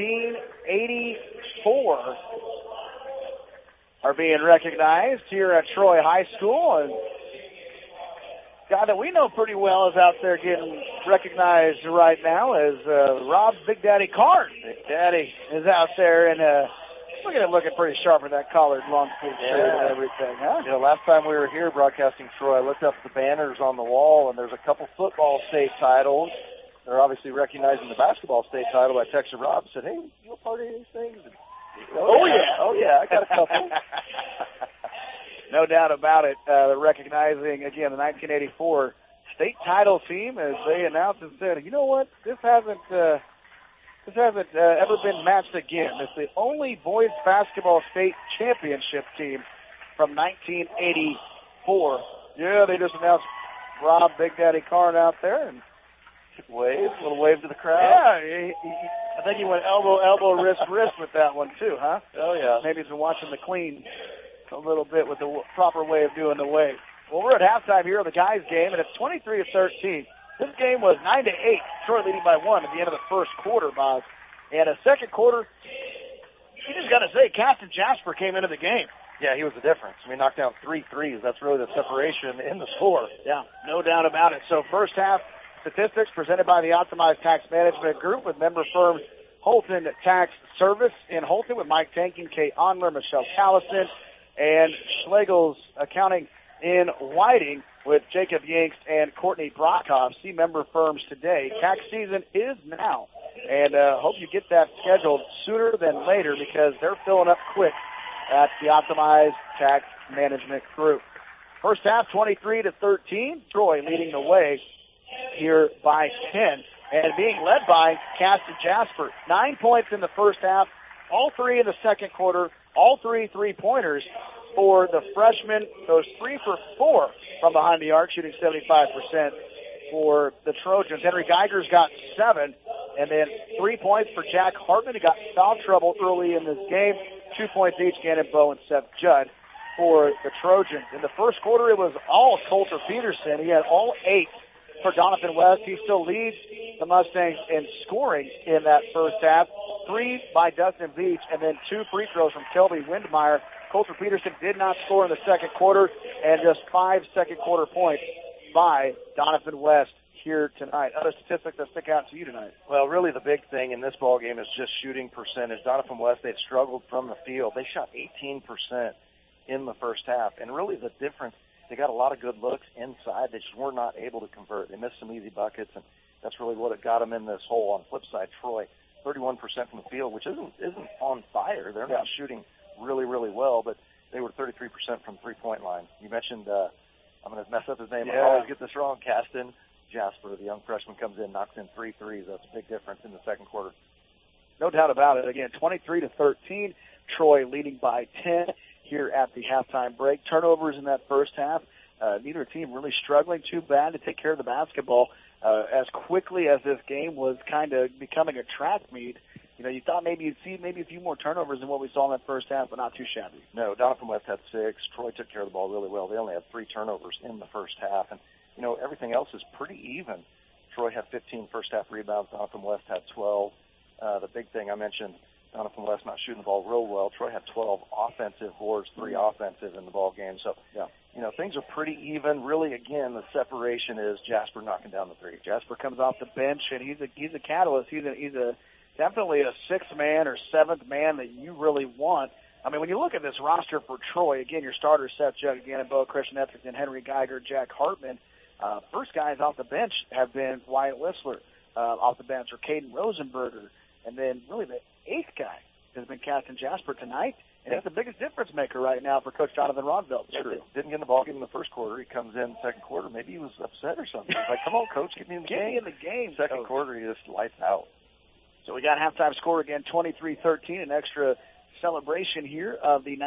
1984 are being recognized here at Troy High School. And a guy that we know pretty well is out there getting recognized right now as Rob Big Daddy Carn. Big Daddy is out there and look at him looking pretty sharp in that collared long sleeve shirt and everything, huh? You know, last time we were here broadcasting Troy, I looked up the banners on the wall, and there's a couple football state titles. They're obviously recognizing the basketball state title. I texted Rob and said, hey, you a part of these things? And, oh, yeah, I got a couple. No doubt about it. They're recognizing, again, the 1984 state title team as they announced and said, you know what, this hasn't ever been matched again. It's the only boys basketball state championship team from 1984. Yeah, they just announced Rob Big Daddy Carn out there and a little wave to the crowd. Yeah, I think he went elbow, wrist with that one too, huh? Oh yeah. Maybe he's been watching the Queen a little bit with the proper way of doing the wave. Well, we're at halftime here of the guys' game, and it's 23-13. This game was 9-8. Troy leading by 1 at the end of the first quarter, Boz. And a second quarter You just got to say, Captain Jasper came into the game. Yeah, he was the difference. I mean, knocked down 3 threes. That's really the separation in the score. Yeah, no doubt about it. So first half statistics presented by the Optimized Tax Management Group with member firm Holton Tax Service in Holton with Mike Tankin, Kay Onler, Michelle Callison, and Schlegel's Accounting in Whiting with Jacob Yanks and Courtney Brockhoff. See member firms today. Tax season is now, and hope you get that scheduled sooner than later because they're filling up quick at the Optimized Tax Management Group. First half, 23-13. Troy leading the way here by 10 and being led by Caston Jasper. 9 points in the first half, all 3 in the second quarter, all 3 3-pointers for the freshman. Those 3 for 4 from behind the arc, shooting 75% for the Trojans. Henry Geiger's got 7, and then 3 points for Jack Hartman, who got foul trouble early in this game. 2 points each, Gannon Bowe and Seth Judd for the Trojans. In the first quarter, it was all Coulter Peterson. He had all 8 for Doniphan West. He still leads the Mustangs in scoring in that first half. 3 by Dustin Veach, and then 2 free throws from Kelby Windmeyer. Coulter Peterson did not score in the second quarter, and just 5 second quarter points by Doniphan West here tonight. Other statistics that stick out to you tonight? Well, really the big thing in this ball game is just shooting percentage. Doniphan West, they've struggled from the field. They shot 18% in the first half, and really the difference, they got a lot of good looks inside. They just were not able to convert. They missed some easy buckets, and that's really what got them in this hole. On the flip side, Troy, 31% from the field, which isn't on fire. They're not shooting really, really well, but they were 33% from three-point line. You mentioned, I'm going to mess up his name. I always get this wrong, Caston Jasper, the young freshman, comes in, knocks in 3 threes. That's a big difference in the second quarter. No doubt about it. Again, 23-13, Troy leading by 10 here at the halftime break. Turnovers in that first half. Neither team really struggling too bad to take care of the basketball. As quickly as this game was kind of becoming a track meet, you know, you thought maybe you'd see maybe a few more turnovers than what we saw in that first half, but not too shabby. No, Doniphan West had 6. Troy took care of the ball really well. They only had 3 turnovers in the first half, and you know, everything else is pretty even. Troy had 15 first-half rebounds. Doniphan West had 12. The big thing I mentioned, Doniphan West not shooting the ball real well. Troy had 12 offensive boards, 3 offensive in the ball game. So, you know, things are pretty even. Really, again, the separation is Jasper knocking down the 3. Jasper comes off the bench, and he's a catalyst. He's a definitely a 6th man or 7th man that you really want. I mean, when you look at this roster for Troy, again, your starters, Seth Judd, Gannon Bowe, Christian Etherington, Henry Geiger, Jack Hartman. First guys off the bench have been Wyatt Whistler off the bench, or Caden Rosenberger. And then really the 8th guy has been Caston Jasper tonight. And that's the biggest difference maker right now for Coach Jonathan Ronveld. Didn't get in the ball game in the first quarter. He comes in second quarter. Maybe he was upset or something. He's like, come on, Coach, get me in the game. Get me in the game. Second quarter, he just lights out. So we got halftime score again, 23-13, an extra celebration here of the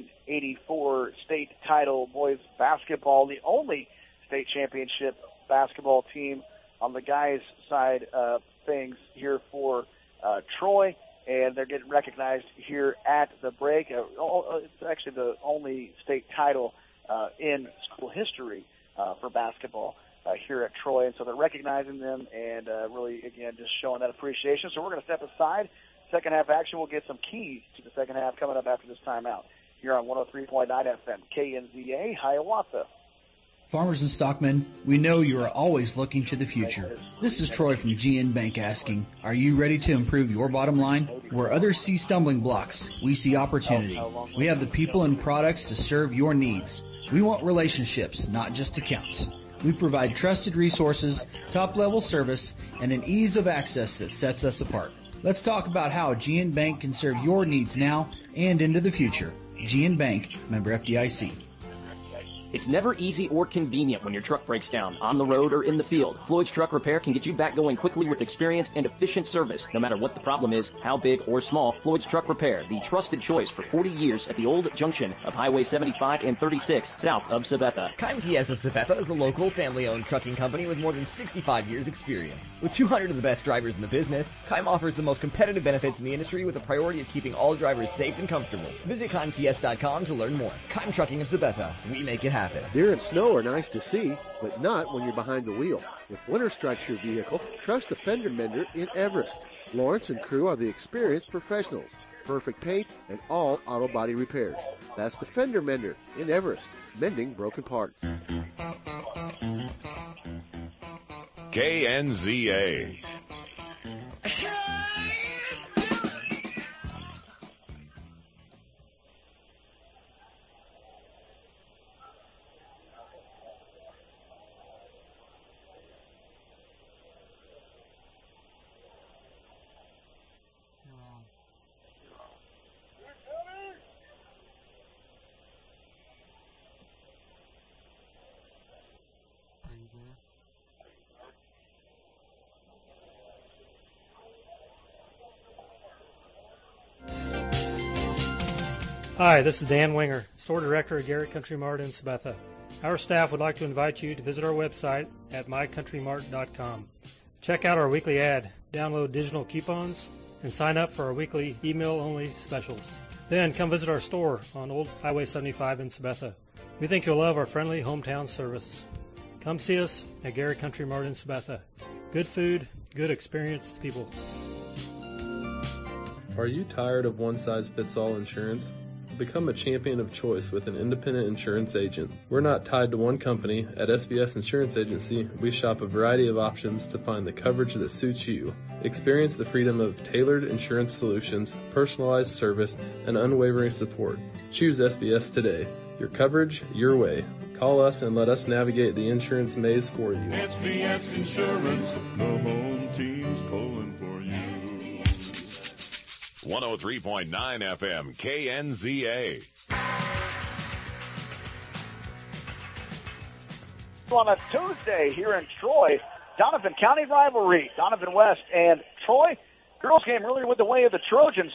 1984 state title boys basketball, the only state championship basketball team on the guys' side of things here for Troy, and they're getting recognized here at the break. It's actually the only state title in school history for basketball here at Troy, and so they're recognizing them and really, again, just showing that appreciation. So we're going to step aside. Second half action, we'll get some keys to the second half coming up after this timeout here on 103.9 FM, KNZA, Hiawatha. Farmers and stockmen, we know you are always looking to the future. This is Troy from GN Bank asking, are you ready to improve your bottom line? Where others see stumbling blocks, we see opportunity. We have the people and products to serve your needs. We want relationships, not just accounts. We provide trusted resources, top-level service, and an ease of access that sets us apart. Let's talk about how GN Bank can serve your needs now and into the future. GN Bank, member FDIC. It's never easy or convenient when your truck breaks down, on the road or in the field. Floyd's Truck Repair can get you back going quickly with experience and efficient service. No matter what the problem is, how big or small, Floyd's Truck Repair, the trusted choice for 40 years at the old junction of Highway 75 and 36, south of Sabetha. Keim Kies of Sabetha is a local, family-owned trucking company with more than 65 years experience. With 200 of the best drivers in the business, Keim offers the most competitive benefits in the industry with a priority of keeping all drivers safe and comfortable. Visit KeimKies.com to learn more. Keim Trucking of Sabetha. We make it happen. Deer and snow are nice to see, but not when you're behind the wheel. If winter strikes your vehicle, trust a fender mender in Everest. Lawrence and crew are the experienced professionals. perfect paint, and all auto body repairs. That's the Fender Mender in Everest, mending broken parts. KNZA. Hi, this is Dan Winger, Store Director at Garrett Country Mart in Sabetha. Our staff would like to invite you to visit our website at mycountrymart.com. Check out our weekly ad, download digital coupons, and sign up for our weekly email-only specials. Then come visit our store on Old Highway 75 in Sabetha. We think you'll love our friendly hometown service. Come see us at Garrett Country Mart in Sabetha. Good food, good experienced people. Are you tired of one-size-fits-all insurance? Become a champion of choice with an independent insurance agent. We're not tied to one company. At SBS Insurance Agency, we shop a variety of options to find the coverage that suits you. Experience the freedom of tailored insurance solutions, personalized service, and unwavering support. Choose SBS today. Your coverage, your way. Call us and let us navigate the insurance maze for you. SBS Insurance, the home team's pulling for you. 103.9 FM, KNZA. On a Tuesday here in Troy, Donovan County rivalry. Donovan West and Troy. Girls game earlier with the way of the Trojans,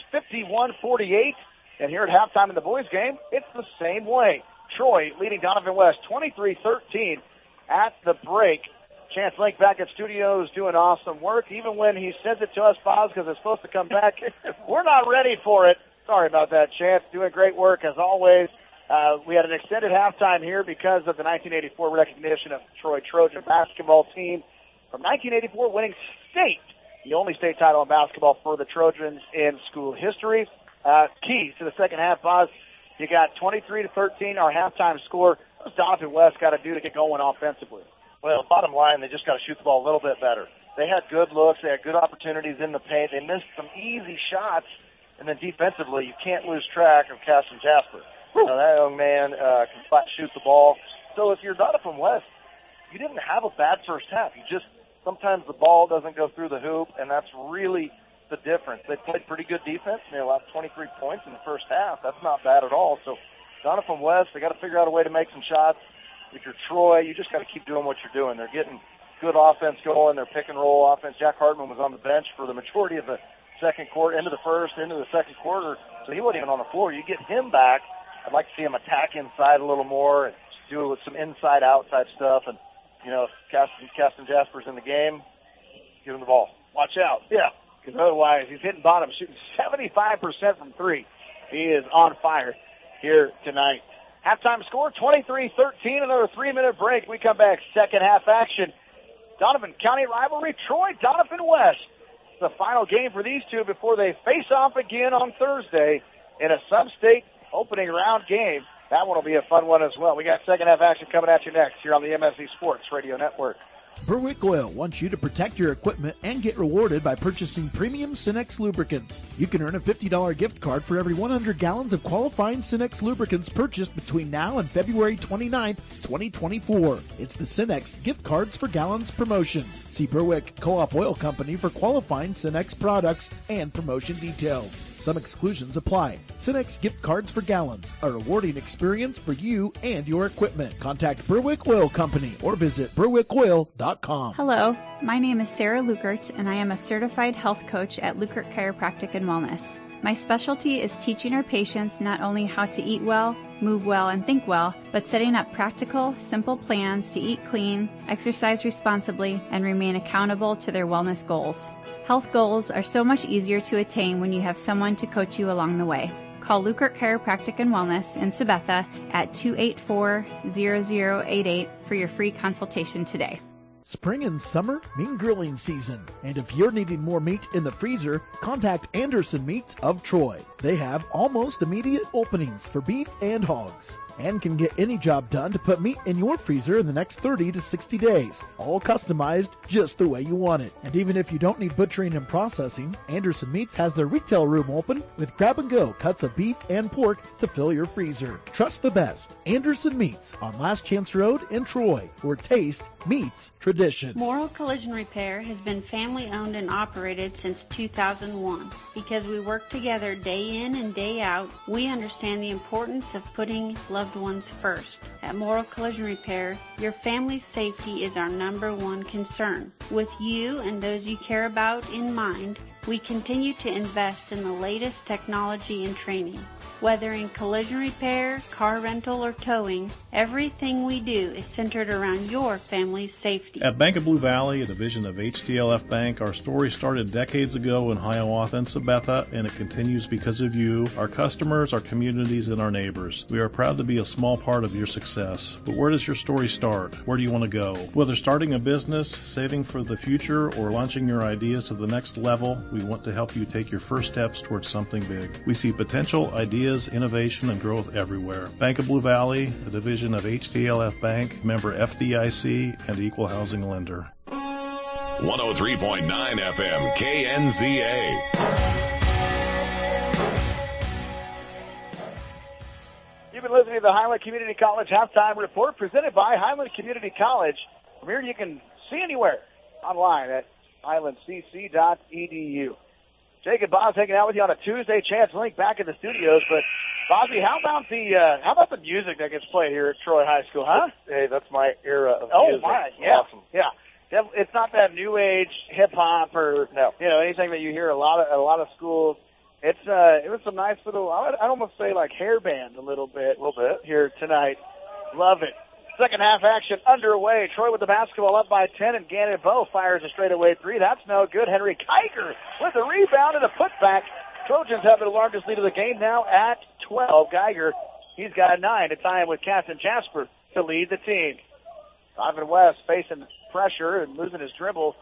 51-48. And here at halftime in the boys game, it's the same way. Troy leading Donovan West 23-13 at the break. Chance Link back at studios doing awesome work. Even when he sends it to us, Boz, because it's supposed to come back, we're not ready for it. Sorry about that, Chance. Doing great work as always. We had an extended halftime here because of the 1984 recognition of the Troy Trojan basketball team from 1984 winning state, the only state title in basketball for the Trojans in school history. Keys to the second half, Boz. You got 23-13, our halftime score. What does Donovan West got to do to get going offensively? Well, bottom line, they just got to shoot the ball a little bit better. They had good looks. They had good opportunities in the paint. They missed some easy shots. And then defensively, you can't lose track of Caston Jasper. Now, that young man can shoot the ball. So if you're Donovan West, you didn't have a bad first half. You just sometimes the ball doesn't go through the hoop, and that's really the difference. They played pretty good defense, and they allowed 23 points in the first half. That's not bad at all. So Donovan West, they got to figure out a way to make some shots. If you're Troy, you just got to keep doing what you're doing. They're getting good offense going. Their pick and roll offense. Jack Hartman was on the bench for the majority of the second quarter, into the first, into the second quarter, so he wasn't even on the floor. You get him back. I'd like to see him attack inside a little more and do some inside-outside stuff. And, you know, if Caston Jasper's in the game, give him the ball. Watch out. Yeah. Because otherwise, he's hitting bottom, shooting 75% from three. He is on fire here tonight. Halftime score, 23-13, another 3-minute break. We come back, second half action. Donovan County rivalry, Troy, Donovan West. The final game for these two before they face off again on Thursday in a sub-state opening round game. That one will be a fun one as well. We got second half action coming at you next here on the MSC Sports Radio Network. Berwick Oil wants you to protect your equipment and get rewarded by purchasing premium Cenex lubricants. You can earn a $50 gift card for every 100 gallons of qualifying Cenex lubricants purchased between now and February 29th, 2024. It's the Cenex Gift Cards for Gallons promotion. See Berwick Co-op Oil Company for qualifying Cenex products and promotion details. Some exclusions apply. Cenex Gift Cards for Gallons, a rewarding experience for you and your equipment. Contact Berwick Oil Company or visit berwickoil.com. Hello, my name is Sarah Lukert, and I am a certified health coach at Lukert Chiropractic and Wellness. My specialty is teaching our patients not only how to eat well, move well, and think well, but setting up practical, simple plans to eat clean, exercise responsibly, and remain accountable to their wellness goals. Health goals are so much easier to attain when you have someone to coach you along the way. Call Lukert Chiropractic and Wellness in Sabetha at 284-0088 for your free consultation today. Spring and summer mean grilling season, and if you're needing more meat in the freezer, contact Anderson Meats of Troy. They have almost immediate openings for beef and hogs, and can get any job done to put meat in your freezer in the next 30 to 60 days, all customized just the way you want it. And even if you don't need butchering and processing, Anderson Meats has their retail room open with grab-and-go cuts of beef and pork to fill your freezer. Trust the best. Anderson Meats on Last Chance Road in Troy, where taste meets tradition. Morrow Collision Repair has been family-owned and operated since 2001. Because we work together day in and day out, we understand the importance of putting loved ones first. At Morrow Collision Repair, your family's safety is our number one concern. With you and those you care about in mind, we continue to invest in the latest technology and training. Whether in collision repair, car rental, or towing, everything we do is centered around your family's safety. At Bank of Blue Valley, a division of HTLF Bank, our story started decades ago in Hiawatha and Sabetha, and it continues because of you, our customers, our communities, and our neighbors. We are proud to be a small part of your success. But where does your story start? Where do you want to go? Whether starting a business, saving for the future, or launching your ideas to the next level, we want to help you take your first steps towards something big. We see potential, ideas, innovation, and growth everywhere. Bank of Blue Valley, a division of HTLF Bank, member FDIC, and equal housing lender. 103.9 FM KNZA. You've been listening to the Highland Community College Halftime Report presented by Highland Community College. From here you can see anywhere online at highlandcc.edu. Jake and Boz hanging out with you on a Tuesday. Chance Link back in the studios. But, Bozzy, how about the music that gets played here at Troy High School, huh? Hey, that's my era of music. Oh, my, yeah. Awesome. Yeah. It's not that new age hip-hop or, anything that you hear a lot of schools. It was some nice little, I'd almost say like hair band a little bit here tonight. Love it. Second half action underway. Troy with the basketball up by 10, and Gannon Bowe fires a straightaway three. That's no good. Henry Kiger with a rebound and a putback. Trojans have the largest lead of the game now at 12. Geiger, he's got 9 to tie him with Captain Jasper to lead the team. Donovan West facing pressure and losing his dribble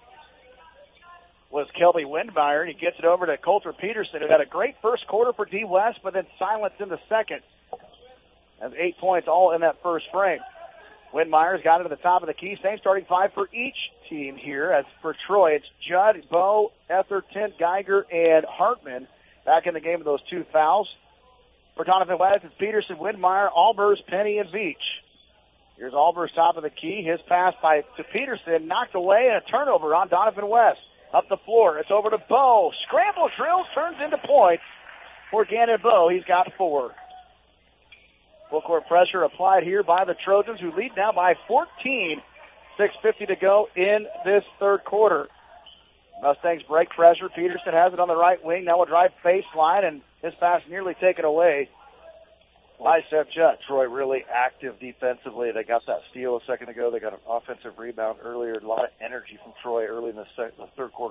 was Kelby Windmeyer. He gets it over to Coulter Peterson, who had a great first quarter for D West, but then silenced in the second. Has 8 points all in that first frame. Windmeyer's got it to the top of the key. Same starting five for each team here. As for Troy, it's Judd, Bowe, Etherton, Geiger, and Hartman back in the game with those 2 fouls. For Donovan West, it's Peterson, Windmeyer, Albers, Penny, and Veach. Here's Albers top of the key. His pass to Peterson knocked away, and a turnover on Donovan West. Up the floor, it's over to Bowe. Scramble drills, turns into points for Gannon Bowe. He's got 4. Full court pressure applied here by the Trojans, who lead now by 14. 6:50 to go in this third quarter. Mustangs break pressure. Peterson has it on the right wing. Now will drive baseline, and his pass nearly taken away by Seth Judd. Troy really active defensively. They got that steal a second ago. They got an offensive rebound earlier. A lot of energy from Troy early in the third quarter.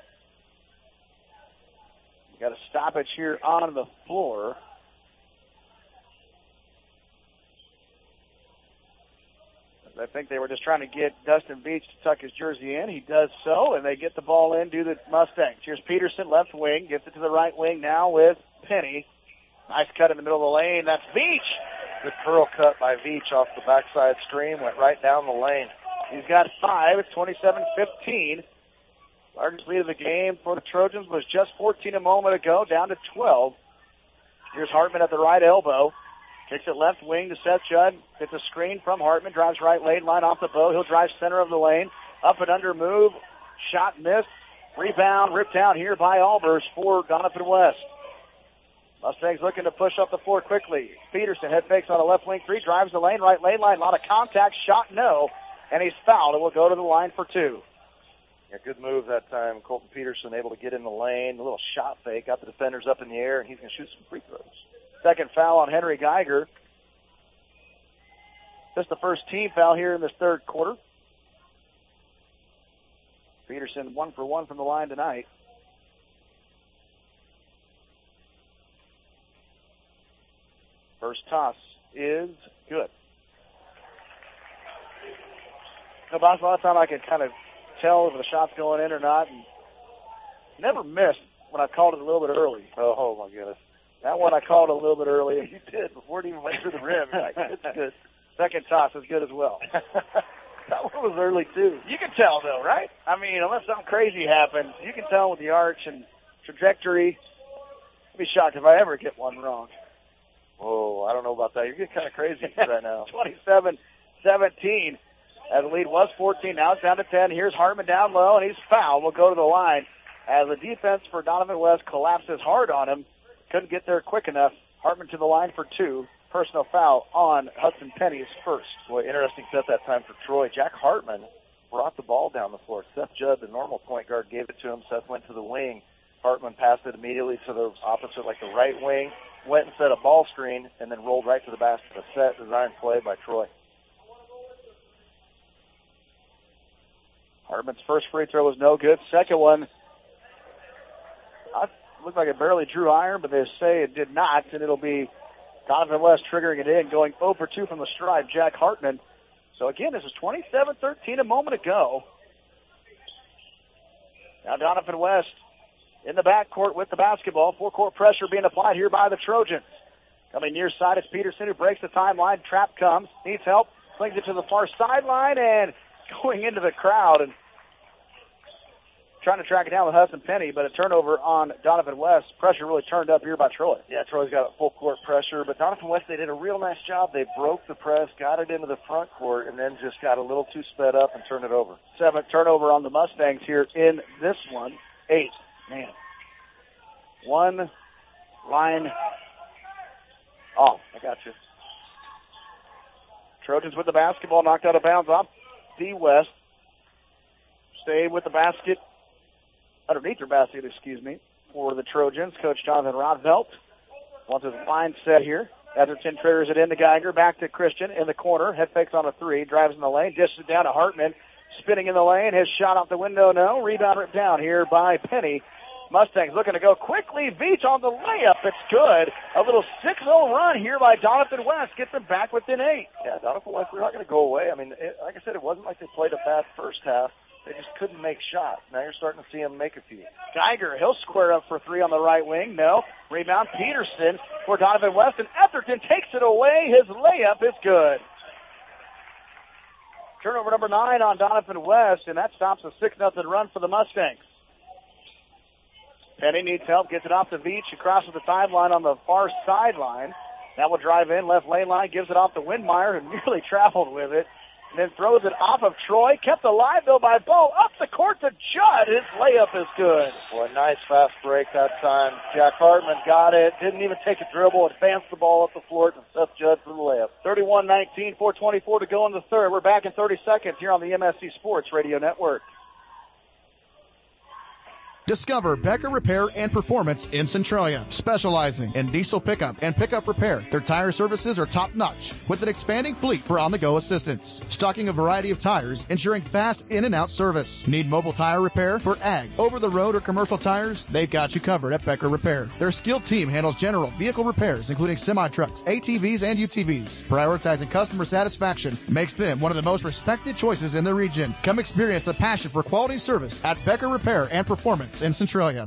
We got a stoppage here on the floor. I think they were just trying to get Dustin Veach to tuck his jersey in. He does so, and they get the ball in to the Mustangs. Here's Peterson, left wing, gets it to the right wing now with Penny. Nice cut in the middle of the lane. That's Veach. Good curl cut by Veach off the backside screen, went right down the lane. He's got 5. It's 27-15. Largest lead of the game for the Trojans was just 14 a moment ago, down to 12. Here's Hartman at the right elbow. Kicks it left wing to Seth Judd. Gets a screen from Hartman. Drives right lane, line off the bow. He'll drive center of the lane. Up and under move. Shot missed. Rebound ripped out here by Albers for Donovan West. Mustangs looking to push up the floor quickly. Peterson head fakes on a left wing three. Drives the lane, right lane line. A lot of contact. Shot no. And he's fouled. It will go to the line for 2. Yeah, good move that time. Colton Peterson able to get in the lane. A little shot fake. Got the defenders up in the air, and he's going to shoot some free throws. Second foul on Henry Geiger. Just the first team foul here in this third quarter. Peterson 1 for 1 from the line tonight. First toss is good. Boss, a lot of time I could kind of tell if the shot's going in or not. And never missed when I called it a little bit early. Oh, my goodness. That one I called a little bit early. You did, before it even went through the rim. It's good. Second toss is good as well. That one was early, too. You can tell, though, right? I mean, unless something crazy happens, you can tell with the arch and trajectory. I'd be shocked if I ever get one wrong. Oh, I don't know about that. You're getting kind of crazy right now. 27-17. As the lead was 14, now it's down to 10. Here's Hartman down low, and he's fouled. We'll go to the line as the defense for Donovan West collapses hard on him. Couldn't get there quick enough. Hartman to the line for 2. Personal foul on Hudson Penny's first. Boy, interesting set that time for Troy. Jack Hartman brought the ball down the floor. Seth Judd, the normal point guard, gave it to him. Seth went to the wing. Hartman passed it immediately to the opposite, like the right wing, went and set a ball screen, and then rolled right to the basket. A set design play by Troy. Hartman's first free throw was no good. Second one, looked like it barely drew iron, but they say it did not, and it'll be Donovan West triggering it in, going 0 for 2 from the stripe, Jack Hartman. So again, this is 27-13 a moment ago. Now Donovan West in the backcourt with the basketball. Four-court pressure being applied here by the Trojans. Coming near side is Peterson, who breaks the timeline. Trap comes, needs help, flings it to the far sideline, and going into the crowd and trying to track it down with Hudson Penny, but a turnover on Donovan West. Pressure really turned up here by Troy. Yeah, Troy's got full court pressure, but Donovan West, they did a real nice job. They broke the press, got it into the front court, and then just got a little too sped up and turned it over. 7th turnover on the Mustangs here in this one. 8. Man. One line off. I got you. Trojans with the basketball, knocked out of bounds off D. West. Stay with the basket. Underneath their basket, for the Trojans. Coach Jonathan Rodvelt wants his line set here. Etherton triggers it into Geiger. Back to Christian in the corner. Head fakes on a 3. Drives in the lane. Dishes it down to Hartman. Spinning in the lane. His shot off the window. No. Rebound ripped down here by Penny. Mustangs looking to go quickly. Veach on the layup. It's good. A little 6-0 run here by Donovan West. Gets them back within 8. Yeah, Donovan West, we're not going to go away. I mean, like I said, it wasn't like they played a bad first half. They just couldn't make shots. Now you're starting to see them make a few. Geiger, he'll square up for 3 on the right wing. No. Rebound, Peterson for Donovan West, and Etherton takes it away. His layup is good. Turnover number 9 on Donovan West, and that stops a 6-0 run for the Mustangs. Penny needs help, gets it off to Veach, across the timeline on the far sideline. That will drive in, left lane line, gives it off to Windmeyer, who nearly traveled with it. And then throws it off of Troy. Kept alive, though, by Bo. Up the court to Judd. His layup is good. Boy, nice fast break that time. Jack Hartman got it. Didn't even take a dribble. Advanced the ball up the floor to Seth Judd for the layup. 31-19, 4:24 to go in the third. We're back in 30 seconds here on the MSC Sports Radio Network. Discover Becker Repair and Performance in Centralia, specializing in diesel pickup and pickup repair. Their tire services are top-notch, with an expanding fleet for on-the-go assistance. Stocking a variety of tires, ensuring fast in-and-out service. Need mobile tire repair for ag, over-the-road, or commercial tires? They've got you covered at Becker Repair. Their skilled team handles general vehicle repairs, including semi-trucks, ATVs, and UTVs. Prioritizing customer satisfaction makes them one of the most respected choices in the region. Come experience the passion for quality service at Becker Repair and Performance in Centralia.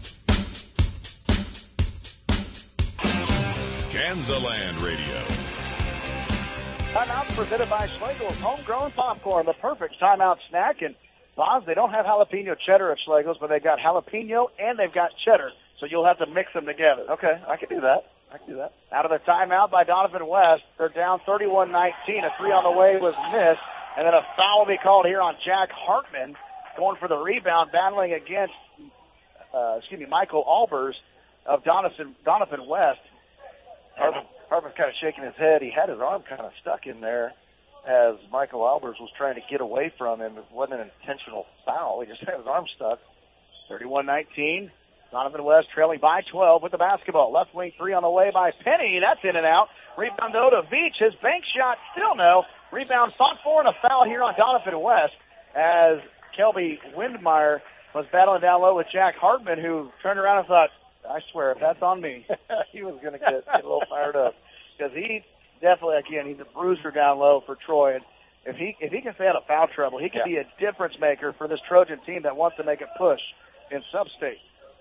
Kansaland Radio. Timeout presented by Schlegel's Homegrown Popcorn, the perfect timeout snack. And Boz, they don't have jalapeno cheddar at Schlegel's, but they've got jalapeno and they've got cheddar, so you'll have to mix them together. Okay, I can do that. Out of the timeout by Donovan West, they're down 31-19. A 3 on the way was missed, and then a foul will be called here on Jack Hartman, going for the rebound, battling against Michael Albers of Donovan West. Hartman's kind of shaking his head. He had his arm kind of stuck in there as Michael Albers was trying to get away from him. It wasn't an intentional foul. He just had his arm stuck. 31-19. Donovan West trailing by 12 with the basketball. Left wing 3 on the way by Penny. That's in and out. Rebound though to Veach. His bank shot still no. Rebound fought for and a foul here on Donovan West as Kelby Windmeyer was battling down low with Jack Hartman, who turned around and thought, I swear, if that's on me. He was going to get a little fired up. Because he definitely, again, he's a bruiser down low for Troy. And If he can stay out of foul trouble, he can be a difference maker for this Trojan team that wants to make a push in Sub-State.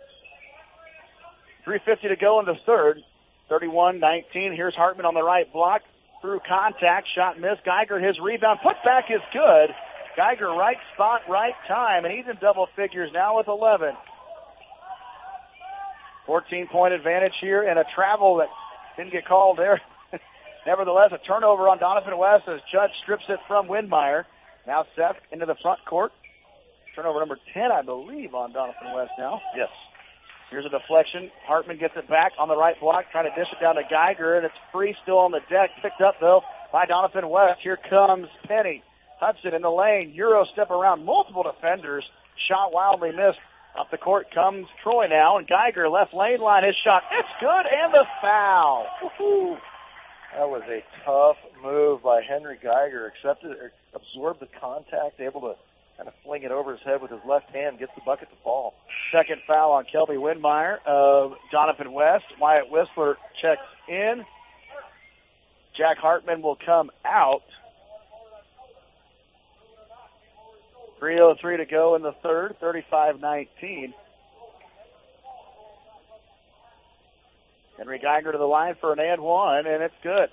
3:50 to go in the third. 31-19. Here's Hartman on the right block. Through contact. Shot missed. Geiger, his rebound. Put back is good. Geiger, right spot, right time. And he's in double figures now with 11. 14-point advantage here and a travel that didn't get called there. Nevertheless, a turnover on Donovan West as Judge strips it from Windmeyer. Now Seth into the front court. Turnover number 10, I believe, on Donovan West now. Yes. Here's a deflection. Hartman gets it back on the right block, trying to dish it down to Geiger, and it's free still on the deck. Picked up, though, by Donovan West. Here comes Penny. Hudson in the lane. Euro step around multiple defenders. Shot wildly missed. Up the court comes Troy now, and Geiger, left lane line, his shot. It's good, and the foul. Woo-hoo. That was a tough move by Henry Geiger. Absorbed the contact, able to kind of fling it over his head with his left hand, gets the bucket to fall. Second foul on Kelby Windmeyer of Donovan West. Wyatt Whistler checks in. Jack Hartman will come out. 3:03 to go in the third, 35-19. Henry Geiger to the line for an and one, and it's good.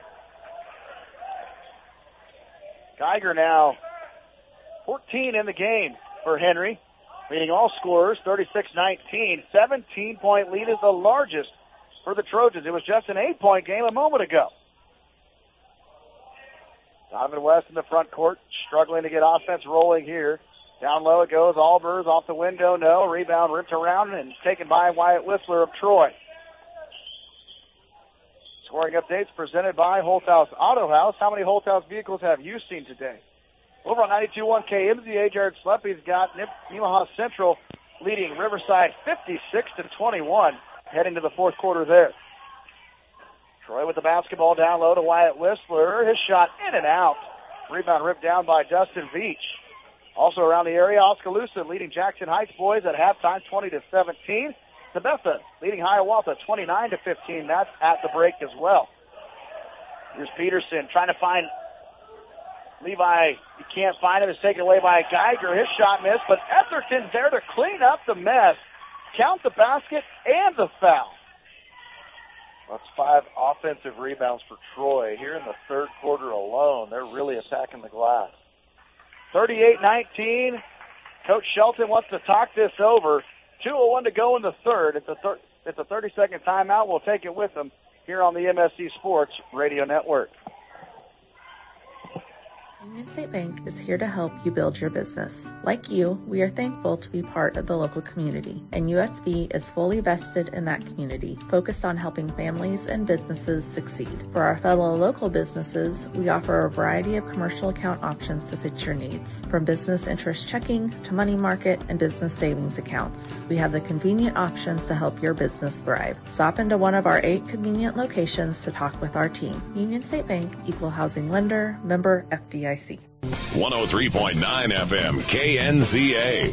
Geiger now 14 in the game for Henry, leading all scorers, 36-19. 17-point lead is the largest for the Trojans. It was just an 8-point game a moment ago. Donovan West in the front court, struggling to get offense rolling here. Down low it goes. Albers off the window, no. Rebound ripped around and taken by Wyatt Whistler of Troy. Scoring updates presented by Holthouse Auto House. How many Holthouse vehicles have you seen today? Over on 92.1 KMZA, Jared Sleppy's got Nemaha Central leading Riverside 56-21, heading to the fourth quarter there. Troy with the basketball down low to Wyatt Whistler. His shot in and out. Rebound ripped down by Dustin Veach. Also around the area, Oskaloosa leading Jackson Heights boys at halftime 20-17. Sabetha leading Hiawatha 29-15. That's at the break as well. Here's Peterson trying to find Levi. You can't find him. It's taken away by Geiger. His shot missed, but Etherton's there to clean up the mess. Count the basket and the foul. That's 5 offensive rebounds for Troy. Here in the third quarter alone, they're really attacking the glass. 38-19. Coach Shelton wants to talk this over. 2:01 to go in the third. It's a 30-second timeout. We'll take it with them here on the MSC Sports Radio Network. Union State Bank is here to help you build your business. Like you, we are thankful to be part of the local community, and USB is fully vested in that community, focused on helping families and businesses succeed. For our fellow local businesses, we offer a variety of commercial account options to fit your needs, from business interest checking to money market and business savings accounts. We have the convenient options to help your business thrive. Stop into one of our 8 convenient locations to talk with our team. Union State Bank, Equal Housing Lender, member FDIC. 103.9 FM, KNZA.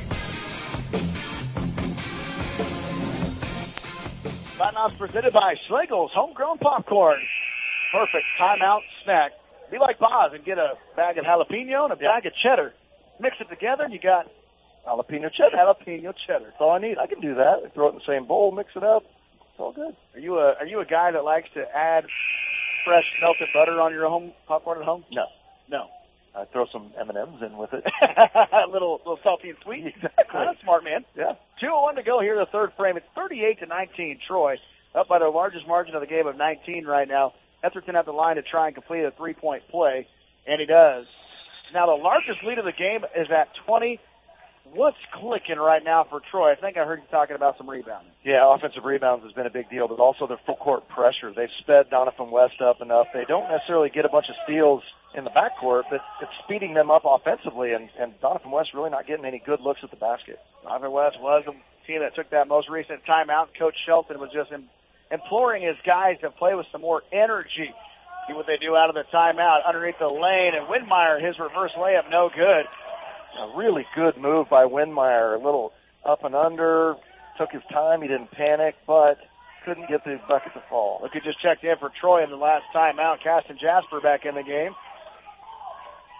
Timeout's presented by Schlegel's Homegrown Popcorn. Perfect timeout snack. Be like Boz and get a bag of jalapeno and a bag of cheddar. Mix it together and you got jalapeno cheddar. Jalapeno cheddar. That's all I need. I can do that. I throw it in the same bowl, mix it up. It's all good. Are you a guy that likes to add fresh melted butter on your home popcorn at home? No. No. I throw some M&Ms in with it. a little salty and sweet. Exactly. That's smart, man. Yeah. 2:01 to go here in the third frame. It's 38-19. Troy up by the largest margin of the game of 19 right now. Etherton at the line to try and complete a 3-point play, and he does. Now the largest lead of the game is at 20. What's clicking right now for Troy? I think I heard you talking about some rebounding. Yeah, offensive rebounds has been a big deal, but also their full court pressure. They've sped Donovan West up enough. They don't necessarily get a bunch of steals in the backcourt, but it's speeding them up offensively, and Donovan West really not getting any good looks at the basket. Donovan West was the team that took that most recent timeout. Coach Shelton was just imploring his guys to play with some more energy. See what they do out of the timeout. Underneath the lane, and Windmeyer, his reverse layup, no good. A really good move by Windmeyer. A little up and under, took his time. He didn't panic, but couldn't get the bucket to fall. Look, he just checked in for Troy in the last timeout. Caston Jasper back in the game.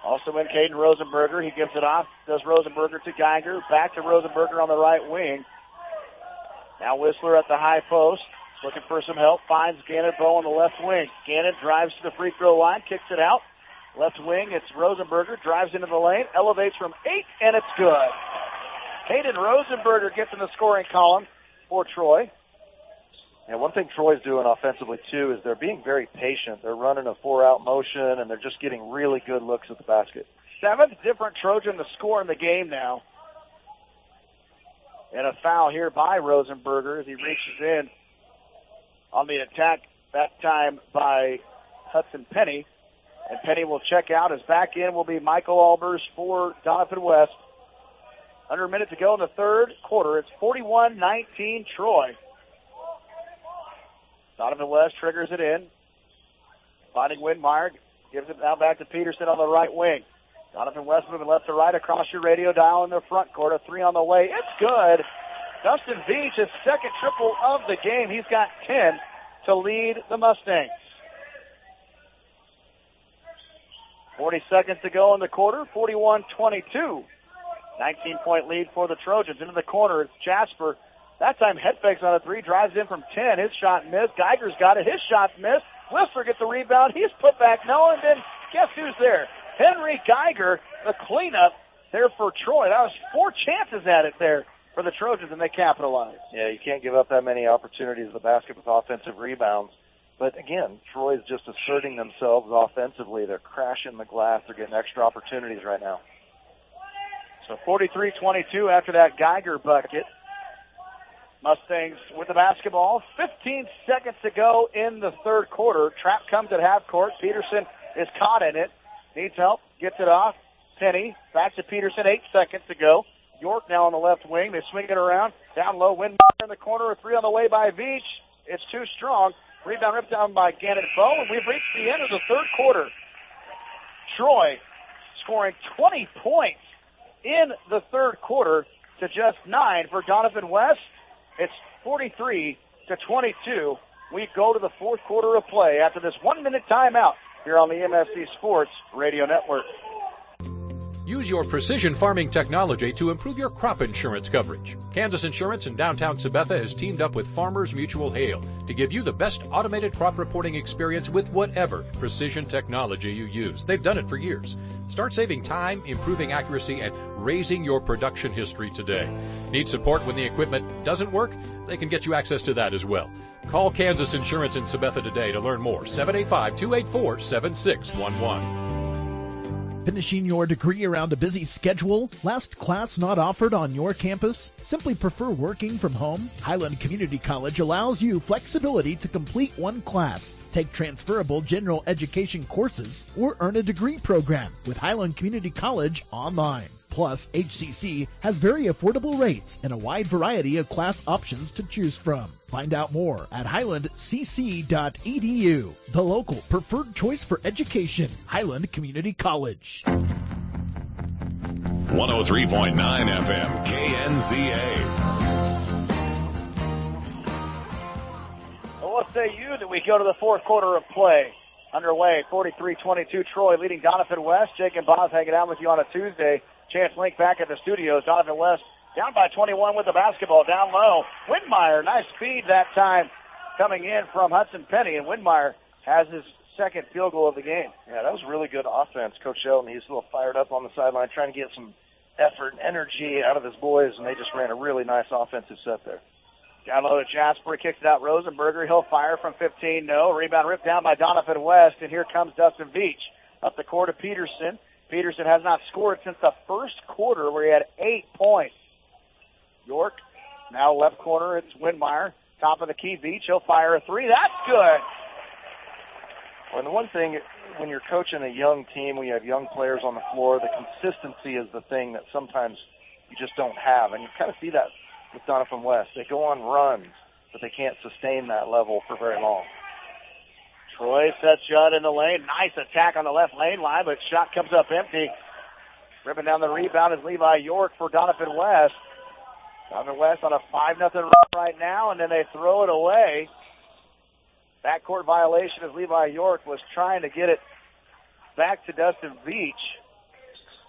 Also in Caden Rosenberger. He gives it off. Does Rosenberger to Geiger. Back to Rosenberger on the right wing. Now Whistler at the high post. Looking for some help. Finds Gannon Bow on the left wing. Gannon drives to the free throw line. Kicks it out. Left wing, it's Rosenberger. Drives into the lane. Elevates from 8, and it's good. Caden Rosenberger gets in the scoring column for Troy. And one thing Troy's doing offensively, too, is they're being very patient. They're running a 4-out motion, and they're just getting really good looks at the basket. 7th different Trojan to score in the game now. And a foul here by Rosenberger as he reaches in on the attack, that time by Hudson Penny. And Penny will check out. As back in will be Michael Albers for Donovan West. Under a minute to go in the third quarter. It's 41-19 Troy. Donovan West triggers it in. Finding Windmeyer. Gives it now back to Peterson on the right wing. Donovan West moving left to right across your radio dial in the front court. A 3 on the way. It's good. Dustin Beach, his second triple of the game. He's got 10 to lead the Mustangs. 40 seconds to go in the quarter. 41-22. 19-point lead for the Trojans. Into the corner, it's Jasper. That time head fakes on a 3, drives in from 10. His shot missed. Geiger's got it. His shot's missed. Whistler gets the rebound. He's put back. No, and then guess who's there? Henry Geiger, the cleanup there for Troy. That was 4 chances at it there for the Trojans, and they capitalized. Yeah, you can't give up that many opportunities at the basket with offensive rebounds. But again, Troy's just asserting themselves offensively. They're crashing the glass. They're getting extra opportunities right now. So 43-22 after that Geiger bucket. Mustangs with the basketball. 15 seconds to go in the third quarter. Trap comes at half court. Peterson is caught in it. Needs help. Gets it off. Penny. Back to Peterson. 8 seconds to go. York now on the left wing. They swing it around. Down low. Windmeyer in the corner. A 3 on the way by Veach. It's too strong. Rebound ripped down by Gannon Bow. And we've reached the end of the third quarter. Troy scoring 20 points in the third quarter to just 9 for Donovan West. It's 43-22. We go to the fourth quarter of play after this 1-minute timeout here on the MSC Sports Radio Network. Use your precision farming technology to improve your crop insurance coverage. Kansas Insurance in downtown Sabetha has teamed up with Farmers Mutual Hail to give you the best automated crop reporting experience with whatever precision technology you use. They've done it for years. Start saving time, improving accuracy, and raising your production history today. Need support when the equipment doesn't work? They can get you access to that as well. Call Kansas Insurance in Sabetha today to learn more. 785-284-7611. Finishing your degree around a busy schedule? Last class not offered on your campus? Simply prefer working from home? Highland Community College allows you flexibility to complete one class, take transferable general education courses, or earn a degree program with Highland Community College online. Plus, HCC has very affordable rates and a wide variety of class options to choose from. Find out more at highlandcc.edu, the local preferred choice for education, Highland Community College. 103.9 FM, KNZA. Well, what say you that we go to the fourth quarter of play? Underway, 43-22, Troy leading Donovan West. Jake and Bob hanging out with you on a Tuesday. Chance Link back at the studios. Donovan West down by 21 with the basketball down low. Windmeyer, nice speed that time coming in from Hudson Penny, and Windmeyer has his second field goal of the game. Yeah, that was really good offense. Coach Shelton, he's a little fired up on the sideline trying to get some effort and energy out of his boys, and they just ran a really nice offensive set there. Down low to Jasper. He kicks it out. Rosenberger. He'll fire from 15. No. Rebound ripped down by Donovan West, and here comes Dustin Beach. Up the court to Peterson. Peterson has not scored since the first quarter where he had 8 points. York, now left corner, it's Windmeyer. Top of the key, Beach. He'll fire a 3. That's good. Well, and the one thing, when you're coaching a young team, when you have young players on the floor, the consistency is the thing that sometimes you just don't have. And you kind of see that with Donovan West. They go on runs, but they can't sustain that level for very long. Troy sets shot in the lane. Nice attack on the left lane line, but shot comes up empty. Ripping down the rebound is Levi York for Donovan West. Donovan West on a 5-0 run right now, and then they throw it away. Backcourt violation as Levi York was trying to get it back to Dustin Beach.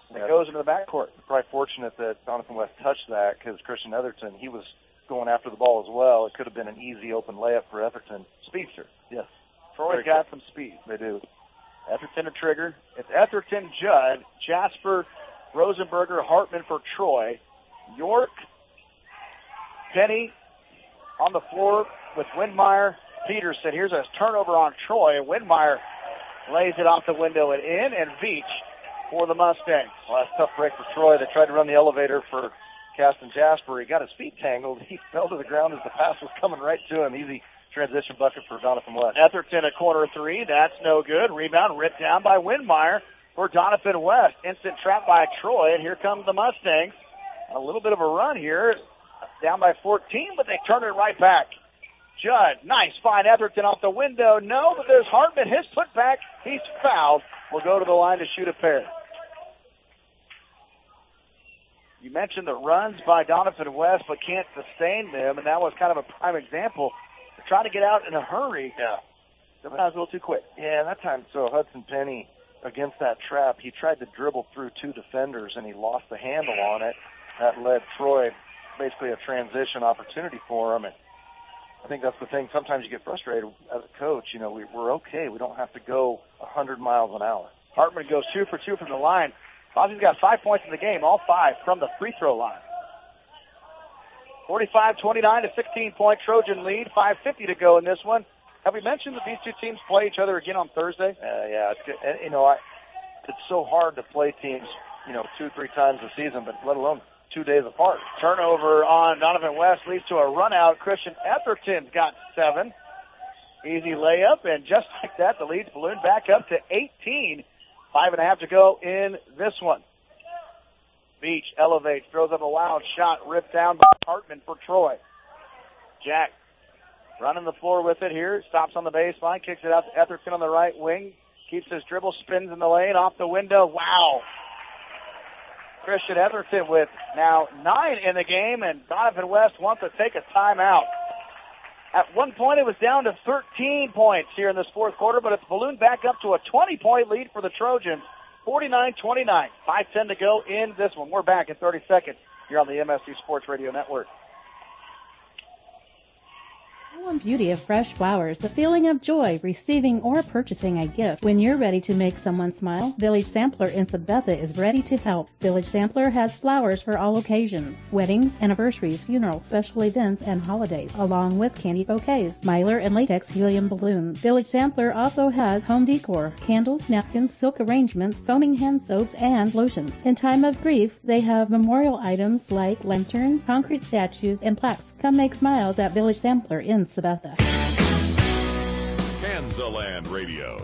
It goes into the backcourt. Probably fortunate that Doniphan West touched that because Christian Etherton, he was going after the ball as well. It could have been an easy open layup for Etherton. Speedster. Yes. Troy's got some speed. They do. Etherton a trigger. It's Etherton, Judd, Jasper, Rosenberger, Hartman for Troy. York, Penny on the floor with Windmeyer, Peterson. Here's a turnover on Troy. Windmeyer lays it off the window and in, and Veach for the Mustangs. Well, that's a tough break for Troy. They tried to run the elevator for Caston Jasper. He got his feet tangled. He fell to the ground as the pass was coming right to him. Easy transition bucket for Doniphan West. Etherton a corner three. That's no good. Rebound ripped down by Windmeyer for Doniphan West. Instant trap by Troy, and here comes the Mustangs. A little bit of a run here. Down by 14, but they turn it right back. Judd, nice find. Etherton off the window. No, but there's Hartman. His putback. He's fouled. Will go to the line to shoot a pair. You mentioned the runs by Doniphan West, but can't sustain them, and that was kind of a prime example. They're trying to get out in a hurry. Yeah. Sometimes a little too quick. Yeah, and that time, so Hudson Penny, against that trap, he tried to dribble through two defenders, and he lost the handle on it. That led Troy basically a transition opportunity for him, and I think that's the thing. Sometimes you get frustrated as a coach. You know, we're okay. We don't have to go 100 miles an hour. Hartman goes 2 for 2 from the line. Bosley's got 5 points in the game, all 5 from the free throw line. 45-29, a 16-point Trojan lead. 5:50 to go in this one. Have we mentioned that these two teams play each other again on Thursday? Yeah, it's good. And, you know, it's so hard to play teams, 2-3 times a season, but let alone 2 days apart. Turnover on Doniphan West leads to a run out. Christian Etherton's got 7. Easy layup, and just like that, the lead's ballooned back up to 18. 5.5 to go in this one. Beach elevates, throws up a wild shot, ripped down by Hartman for Troy. Jack running the floor with it here, stops on the baseline, kicks it out to Etherton on the right wing, keeps his dribble, spins in the lane, off the window. Wow. Christian Etherton with now 9 in the game, and Doniphan West wants to take a timeout. At one point, it was down to 13 points here in this fourth quarter, but it's ballooned back up to a 20-point lead for the Trojans, 49-29. 5:10 to go in this one. We're back in 30 seconds here on the MSC Sports Radio Network. The beauty of fresh flowers, the feeling of joy receiving or purchasing a gift. When you're ready to make someone smile, Village Sampler in Sabetha is ready to help. Village Sampler has flowers for all occasions: weddings, anniversaries, funerals, special events, and holidays, along with candy bouquets, mylar and latex helium balloons. Village Sampler also has home decor, candles, napkins, silk arrangements, foaming hand soaps, and lotions. In time of grief, they have memorial items like lanterns, concrete statues, and plaques. Come make smiles at Village Sampler in Sabetha. Kansaland Radio.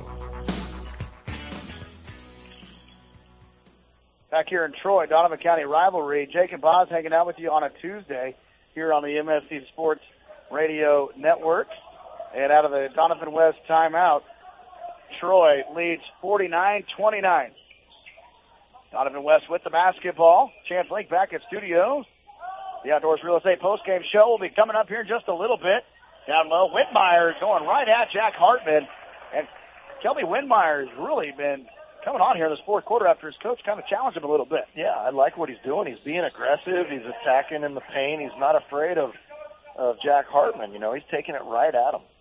Back here in Troy, Donovan County rivalry. Jake and Boz hanging out with you on a Tuesday here on the MSC Sports Radio Network. And out of the Doniphan West timeout, Troy leads 49-29. Donovan West with the basketball. Chance Link back at studio. The Outdoors Real Estate postgame show will be coming up here in just a little bit. Down low, Windmeyer is going right at Jack Hartman. And Kelby Windmeyer has really been coming on here in this fourth quarter after his coach kind of challenged him a little bit. Yeah, I like what he's doing. He's being aggressive. He's attacking in the paint. He's not afraid of Jack Hartman. He's taking it right at him.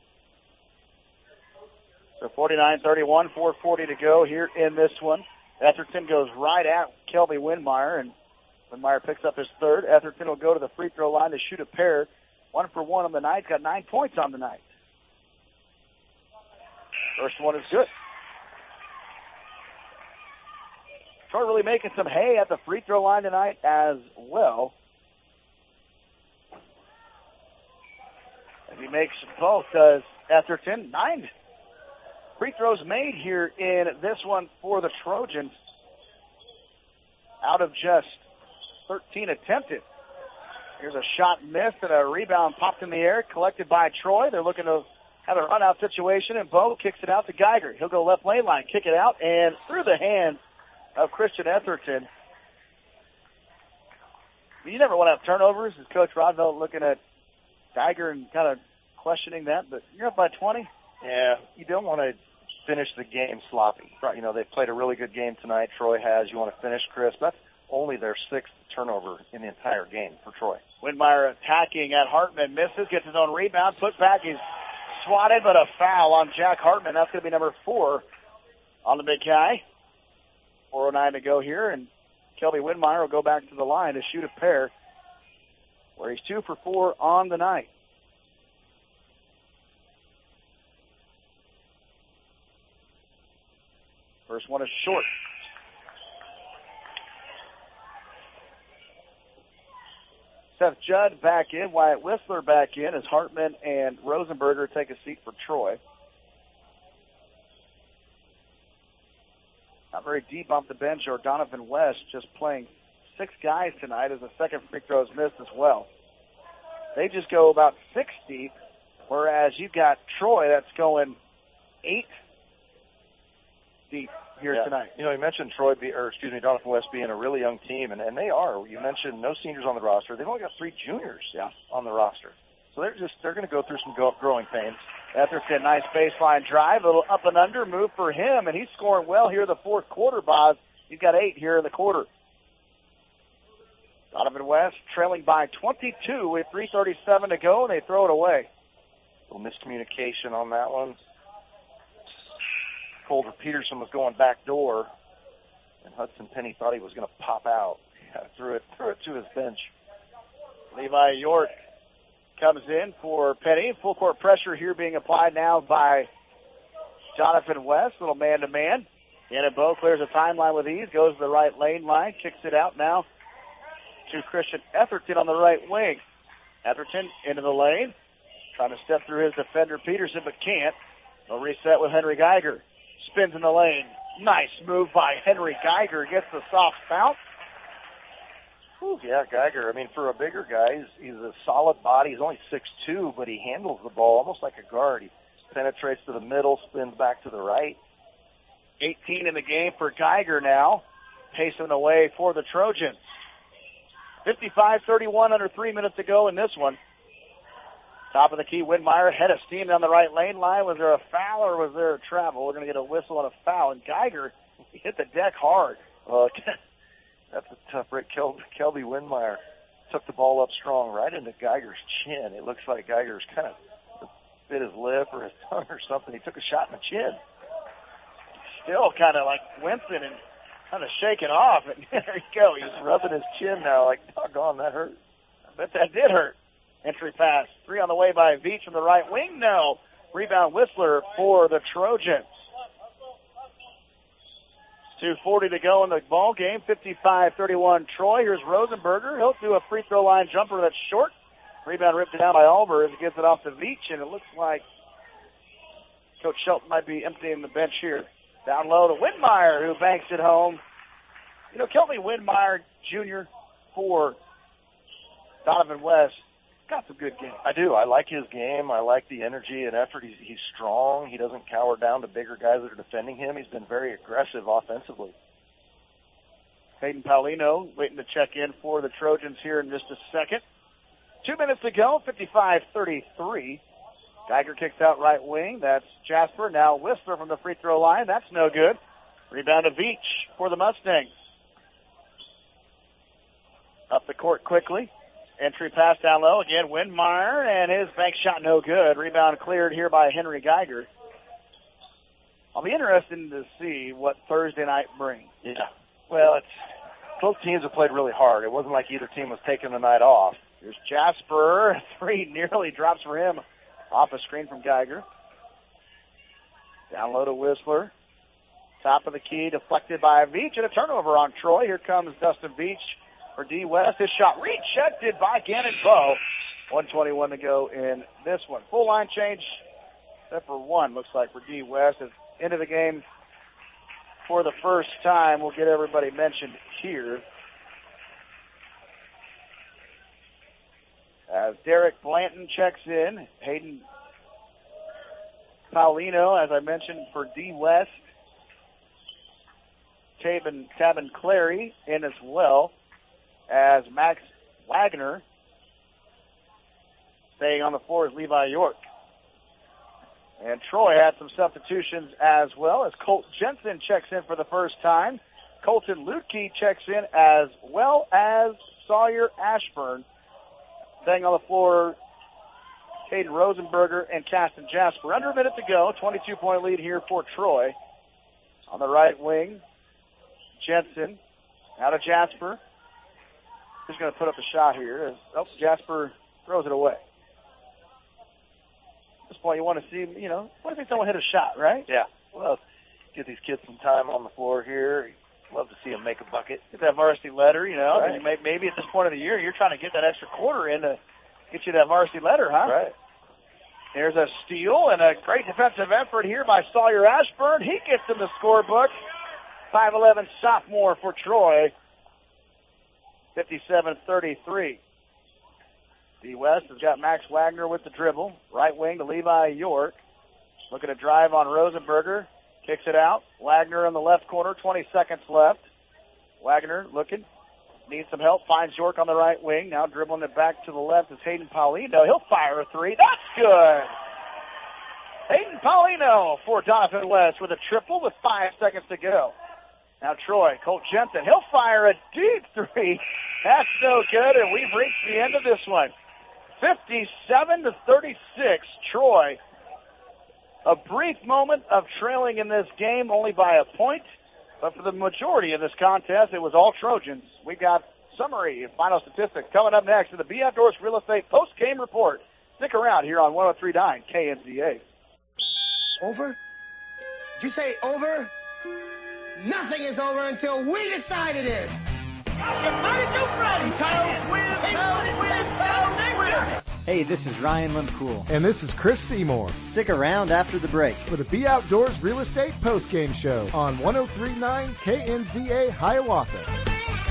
So 49-31, 4:40 to go here in this one. Etherton goes right at Kelby Windmeyer, and Windmeyer picks up his third. Etherton will go to the free throw line to shoot a pair. 1 for 1 on the night. Got 9 points on the night. First one is good. Troy really making some hay at the free throw line tonight as well. And he makes both, does Etherton. 9 free throws made here in this one for the Trojans. Out of just 13 attempted. Here's a shot missed and a rebound popped in the air, collected by Troy. They're looking to have a run-out situation, and Bo kicks it out to Geiger. He'll go left lane line, kick it out, and through the hands of Christian Etherton. You never want to have turnovers. As Coach Rodville looking at Geiger and kind of questioning that, but you're up by 20. Yeah, you don't want to finish the game sloppy. Right. You know, they've played a really good game tonight. Troy has. You want to finish crisp. That's only their 6th turnover in the entire game for Troy. Windmeyer attacking at Hartman, misses, gets his own rebound, put back. He's swatted, but a foul on Jack Hartman. That's going to be number 4 on the big guy. 4:09 to go here, and Kelby Windmeyer will go back to the line to shoot a pair, where he's 2 for 4 on the night. First one is short. Seth Judd back in, Wyatt Whistler back in as Hartman and Rosenberger take a seat for Troy. Not very deep off the bench, or Donovan West just playing 6 guys tonight as the second free throw is missed as well. They just go about 6 deep, whereas you've got Troy that's going 8 deep here tonight. You know, you mentioned Donovan West being a really young team, and they are. You mentioned no seniors on the roster. They've only got 3 juniors on the roster. So they're going to go through some growing pains. Etherton, nice baseline drive, a little up and under move for him, and he's scoring well here in the fourth quarter, Boz. He's got 8 here in the quarter. Donovan West trailing by 22 with 3:37 to go, and they throw it away. A little miscommunication on that one. Colter Peterson was going back door, and Hudson Penny thought he was going to pop out. Threw it to his bench. Levi York comes in for Penny. Full court pressure here being applied now by Jonathan West. Little man-to-man. Gannon Bowe clears the timeline with ease. Goes to the right lane line. Kicks it out now to Christian Etherton on the right wing. Etherton into the lane. Trying to step through his defender Peterson, but can't. They'll reset with Henry Geiger. Spins in the lane. Nice move by Henry Geiger. Gets the soft bounce. Yeah, Geiger. I mean, for a bigger guy, he's a solid body. He's only 6'2", but he handles the ball almost like a guard. He penetrates to the middle, spins back to the right. 18 in the game for Geiger now. Pacing away for the Trojans. 55-31, under 3 minutes to go in this one. Top of the key, Windmeyer, head of steam down the right lane line. Was there a foul or was there a travel? We're going to get a whistle on a foul. And Geiger hit the deck hard. That's a tough break. Kelby Windmeyer took the ball up strong right into Geiger's chin. It looks like Geiger's kind of bit his lip or his tongue or something. He took a shot in the chin. Still kind of like wincing and kind of shaking off. And there you go. He's rubbing his chin now like, doggone, that hurt. I bet that did hurt. Entry pass. 3 on the way by Veach from the right wing. No. Rebound Whistler for the Trojans. 2:40 to go in the ball game. 55-31 Troy. Here's Rosenberger. He'll do a free throw line jumper that's short. Rebound ripped down by Albers. He gets it off to Veach, and it looks like Coach Shelton might be emptying the bench here. Down low to Windmeyer, who banks it home. You know, Kelby Windmeyer Jr. for Donovan West got some good games. I do. I like his game. I like the energy and effort. He's strong. He doesn't cower down to bigger guys that are defending him. He's been very aggressive offensively. Hayden Paulino waiting to check in for the Trojans here in just a second. 2 minutes to go, 55-33. Geiger kicks out right wing. That's Jasper. Now Whistler from the free throw line. That's no good. Rebound to Veach for the Mustangs. Up the court quickly. Entry pass down low. Again, Windmeyer, and his bank shot no good. Rebound cleared here by Henry Geiger. I'll be interested to see what Thursday night brings. Yeah. Well, both teams have played really hard. It wasn't like either team was taking the night off. Here's Jasper. 3 nearly drops for him. Off a screen from Geiger. Down low to Whistler. Top of the key, deflected by Veach, and a turnover on Troy. Here comes Dustin Veach for D. West. His shot rejected by Gannon Bowe. 1:21 to go in this one. Full line change, except for one, looks like, for D. West. It's into the game for the first time. We'll get everybody mentioned here. As Derek Blanton checks in, Hayden Paulino, as I mentioned, for D. West. Tabin Clary in as well as Max Wagner. Staying on the floor is Levi York. And Troy had some substitutions as well, as Colt Jensen checks in for the first time. Colton Lutke checks in, as well as Sawyer Ashburn. Staying on the floor, Caden Rosenberger and Caston Jasper. Under a minute to go, 22-point lead here for Troy. On the right wing, Jensen out of Jasper. He's going to put up a shot here. Jasper throws it away. At this point, you want to see, what if someone hit a shot, right? Yeah. Well, get these kids some time on the floor here. Love to see them make a bucket. Get that varsity letter, Right. And maybe at this point of the year, you're trying to get that extra quarter in to get you that varsity letter, huh? Right. There's a steal and a great defensive effort here by Sawyer Ashburn. He gets in the scorebook. 5'11" sophomore for Troy. 57-33. The West has got Max Wagner with the dribble. Right wing to Levi York. Looking to drive on Rosenberger. Kicks it out. Wagner in the left corner. 20 seconds left. Wagner looking. Needs some help. Finds York on the right wing. Now dribbling it back to the left is Hayden Paulino. He'll fire a three. That's good. Hayden Paulino for Donovan West with a triple with 5 seconds to go. Now Troy, Colt Jensen. He'll fire a deep three. That's no good, and we've reached the end of this one. 57-36. Troy. A brief moment of trailing in this game, only by a point. But for the majority of this contest, it was all Trojans. We got summary and final statistics coming up next in the Be Outdoors Real Estate post-game report. Stick around here on 103.9 KNZA. Over? Did you say over? Nothing is over until we decide it is. Hey, this is Ryan Lemcool. And this is Chris Seymour. Stick around after the break for the Be Outdoors Real Estate Postgame Show on 103.9 KNZA Hiawatha.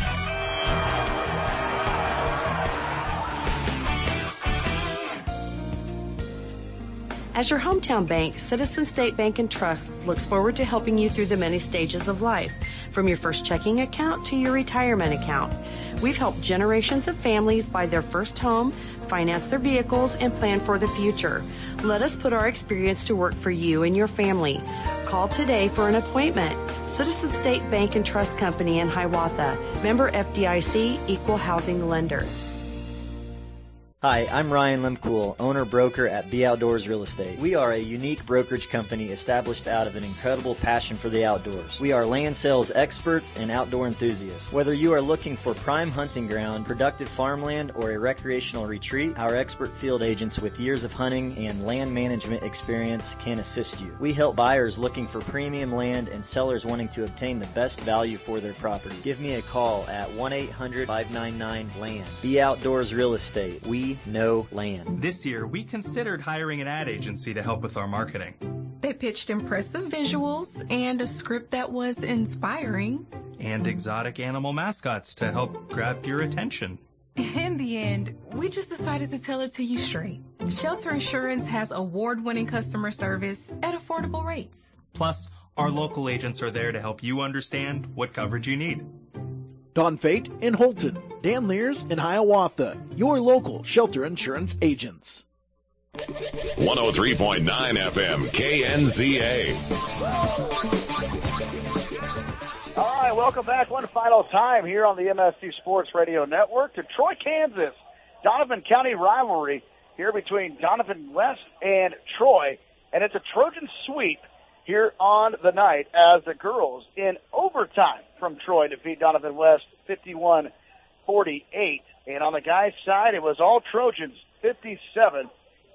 As your hometown bank, Citizen State Bank & Trust looks forward to helping you through the many stages of life, from your first checking account to your retirement account. We've helped generations of families buy their first home, finance their vehicles, and plan for the future. Let us put our experience to work for you and your family. Call today for an appointment. Citizen State Bank & Trust Company in Hiawatha. Member FDIC, Equal Housing Lender. Hi, I'm Ryan Lemcool, owner-broker at Be Outdoors Real Estate. We are a unique brokerage company established out of an incredible passion for the outdoors. We are land sales experts and outdoor enthusiasts. Whether you are looking for prime hunting ground, productive farmland, or a recreational retreat, our expert field agents with years of hunting and land management experience can assist you. We help buyers looking for premium land and sellers wanting to obtain the best value for their property. Give me a call at 1-800-599-LAND. Be Outdoors Real Estate. We know land. This year, we considered hiring an ad agency to help with our marketing. They pitched impressive visuals and a script that was inspiring. And exotic animal mascots to help grab your attention. In the end, we just decided to tell it to you straight. Shelter Insurance has award-winning customer service at affordable rates. Plus, our local agents are there to help you understand what coverage you need. Don Fate in Holton, Dan Lears in Hiawatha, your local shelter insurance agents. 103.9 FM, KNZA. All right, welcome back one final time here on the MSC Sports Radio Network to Troy, Kansas. Donovan County rivalry here between Donovan West and Troy, and it's a Trojan sweep here on the night as the girls in overtime from Troy defeat Donovan West 51-48. And on the guys' side, it was all Trojans 57-36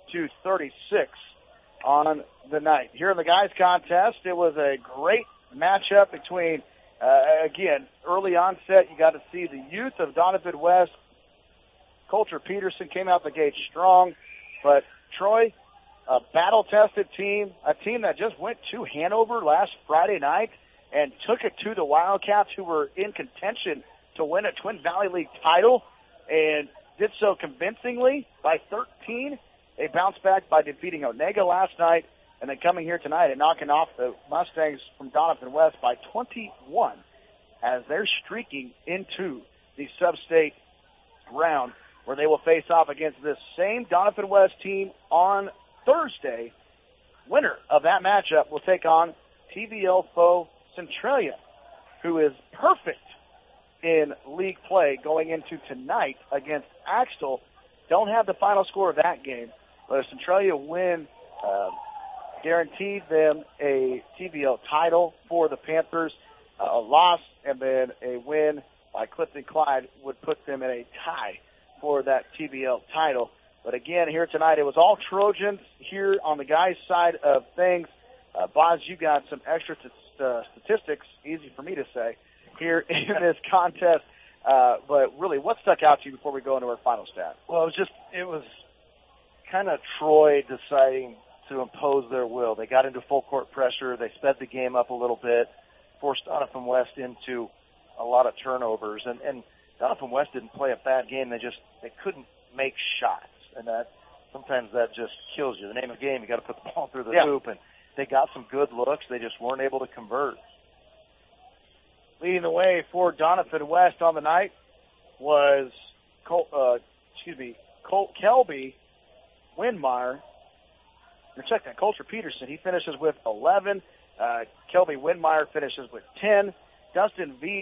on the night. Here in the guys' contest, it was a great matchup between, again, early onset. You got to see the youth of Donovan West. Coulter Peterson came out the gate strong, but Troy, a battle-tested team, a team that just went to Hanover last Friday night and took it to the Wildcats, who were in contention to win a Twin Valley League title, and did so convincingly by 13. They bounced back by defeating Onega last night, and then coming here tonight and knocking off the Mustangs from Donovan West by 21 as they're streaking into the sub-state round, where they will face off against this same Donovan West team on Thursday winner of that matchup will take on TVL foe Centralia, who is perfect in league play going into tonight against Axtell. Don't have the final score of that game, but a Centralia win guaranteed them a TVL title for the Panthers. A loss and then a win by Clifton Clyde would put them in a tie for that TVL title. But again, here tonight, it was all Trojans here on the guys' side of things. Boz, you got some extra statistics, easy for me to say, here in this contest. But really, what stuck out to you before we go into our final stat? Well, it was kind of Troy deciding to impose their will. They got into full court pressure. They sped the game up a little bit, forced Doniphan West into a lot of turnovers. And Doniphan West didn't play a bad game. They couldn't make shots. And sometimes that just kills you. The name of the game, you got to put the ball through the hoop. And they got some good looks. They just weren't able to convert. Leading the way for Doniphan West on the night was Kelby Windmeyer. Check that, Coulter Peterson. He finishes with 11. Kelby Windmeyer finishes with 10. Dustin Veach,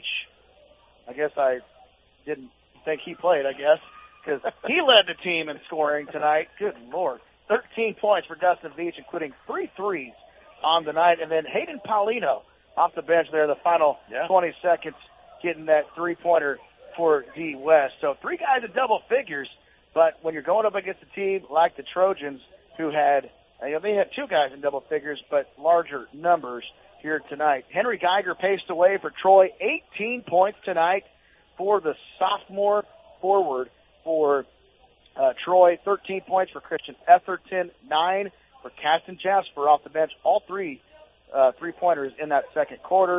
I guess I didn't think he played, because he led the team in scoring tonight. Good Lord. 13 points for Dustin Veach, including 3 threes on the night. And then Hayden Paulino off the bench there, the final 20 seconds, getting that three-pointer for D. West. So 3 guys in double figures, but when you're going up against a team like the Trojans, who had, they had 2 guys in double figures, but larger numbers here tonight. Henry Geiger paced away for Troy, 18 points tonight for the sophomore forward for Troy, 13 points for Christian Etherton, 9 for Caston Jasper off the bench, all 3 three-pointers in that second quarter.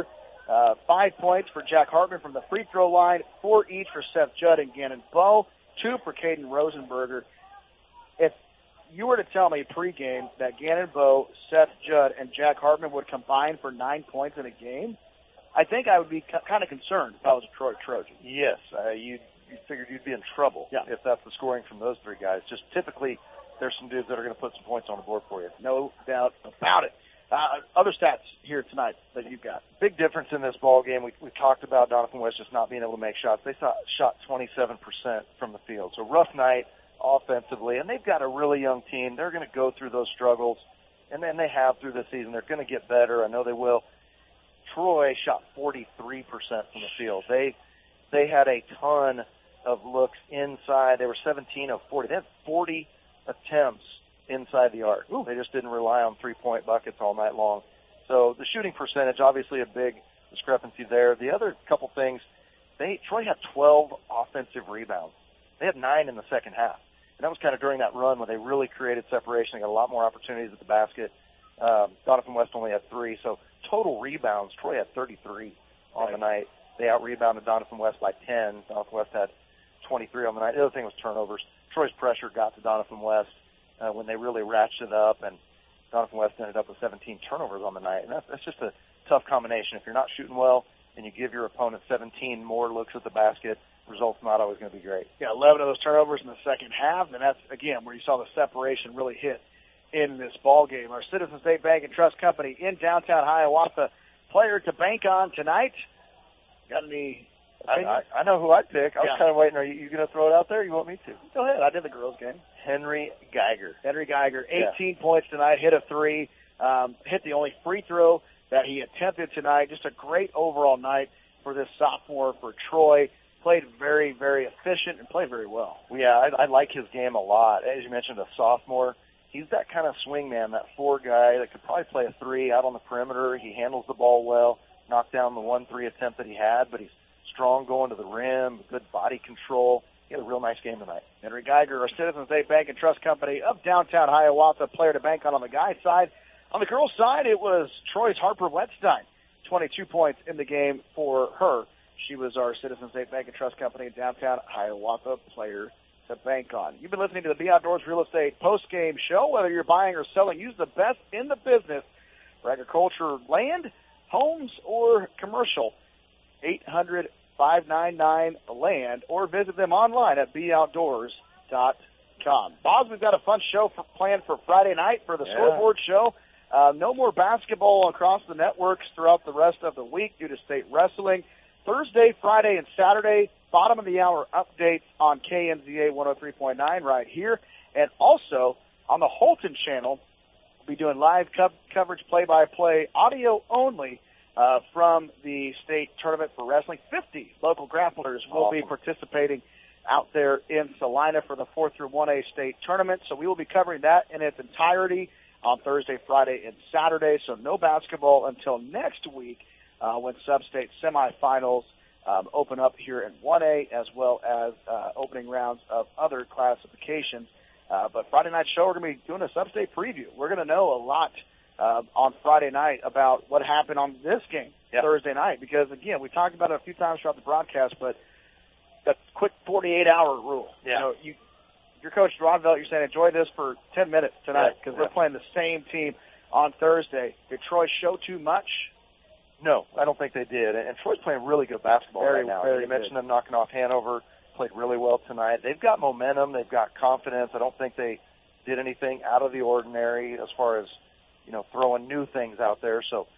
5 points for Jack Hartman from the free throw line, 4 each for Seth Judd and Gannon Bowe, 2 for Caden Rosenberger. If you were to tell me pregame that Gannon Bowe, Seth Judd, and Jack Hartman would combine for 9 points in a game, I think I would be kind of concerned if I was a Troy Trojan. Yes, you figured you'd be in trouble if that's the scoring from those 3 guys. Just typically, there's some dudes that are going to put some points on the board for you. No doubt about it. Other stats here tonight that you've got. Big difference in this ball game. We talked about Doniphan West just not being able to make shots. They shot 27% from the field. So rough night offensively, and they've got a really young team. They're going to go through those struggles, and then they have through the season. They're going to get better. I know they will. Troy shot 43% from the field. They had a ton of looks inside. They were 17 of 40. They had 40 attempts inside the arc. They just didn't rely on three-point buckets all night long. So the shooting percentage, obviously a big discrepancy there. The other couple things, Troy had 12 offensive rebounds. They had 9 in the second half. And that was kind of during that run where they really created separation. They got a lot more opportunities at the basket. Doniphan West only had 3. So total rebounds, Troy had 33 on the night. They out-rebounded Doniphan West by 10. Doniphan West had 23 on the night. The other thing was turnovers. Troy's pressure got to Doniphan West when they really ratcheted up, and Doniphan West ended up with 17 turnovers on the night. And that's just a tough combination. If you're not shooting well and you give your opponent 17 more looks at the basket, results not always going to be great. Yeah, 11 of those turnovers in the second half, and that's, again, where you saw the separation really hit in this ball game. Our Citizens State Bank and Trust Company in downtown Hiawatha player to bank on tonight. Got any opinions? I know who I'd pick. I was kind of waiting. Are you going to throw it out there, or you want me to? Go ahead. I did the girls' game. Henry Geiger. 18 points tonight, hit a 3, hit the only free throw that he attempted tonight. Just a great overall night for this sophomore for Troy. Played very, very efficient and played very well. Yeah, I like his game a lot. As you mentioned, a sophomore. He's that kind of swing man, that 4 guy that could probably play a 3 out on the perimeter. He handles the ball well, knocked down the 1-3 attempt that he had, but he's strong going to the rim, good body control. He had a real nice game tonight. Henry Geiger, our Citizens State Bank and Trust Company of downtown Hiawatha, player to bank on the guys' side. On the girls' side, it was Troy's Harper Wetstein, 22 points in the game for her. She was our Citizens State Bank and Trust Company in downtown Hiawatha, player to bank on. You've been listening to the Be Outdoors Real Estate post-game show. Whether you're buying or selling, use the best in the business for agriculture, land, homes, or commercial. 800-599-LAND, or visit them online at beoutdoors.com. Boz, we've got a fun show planned for Friday night for the scoreboard show. No more basketball across the networks throughout the rest of the week due to state wrestling. Thursday, Friday, and Saturday, bottom of the hour updates on KNZA 103.9 right here. And also on the Holton channel, we'll be doing live coverage, play-by-play, audio only, from the state tournament for wrestling. 50 local grapplers will be participating out there in Salina for the 4 through 1A state tournament. So we will be covering that in its entirety on Thursday, Friday, and Saturday. So no basketball until next week when sub-state semifinals open up here in 1A, as well as opening rounds of other classifications. But Friday night show, we're going to be doing a sub-state preview. We're going to know a lot on Friday night about what happened on this game Thursday night, because, again, we talked about it a few times throughout the broadcast, but the quick 48-hour rule. Yeah. You know, your coach, Ron Velt, you're saying enjoy this for 10 minutes tonight because we're playing the same team on Thursday. Did Troy show too much? No, I don't think they did. And Troy's playing really good basketball right now. You mentioned them knocking off Hanover, played really well tonight. They've got momentum. They've got confidence. I don't think they did anything out of the ordinary as far as, you know, throwing new things out there. So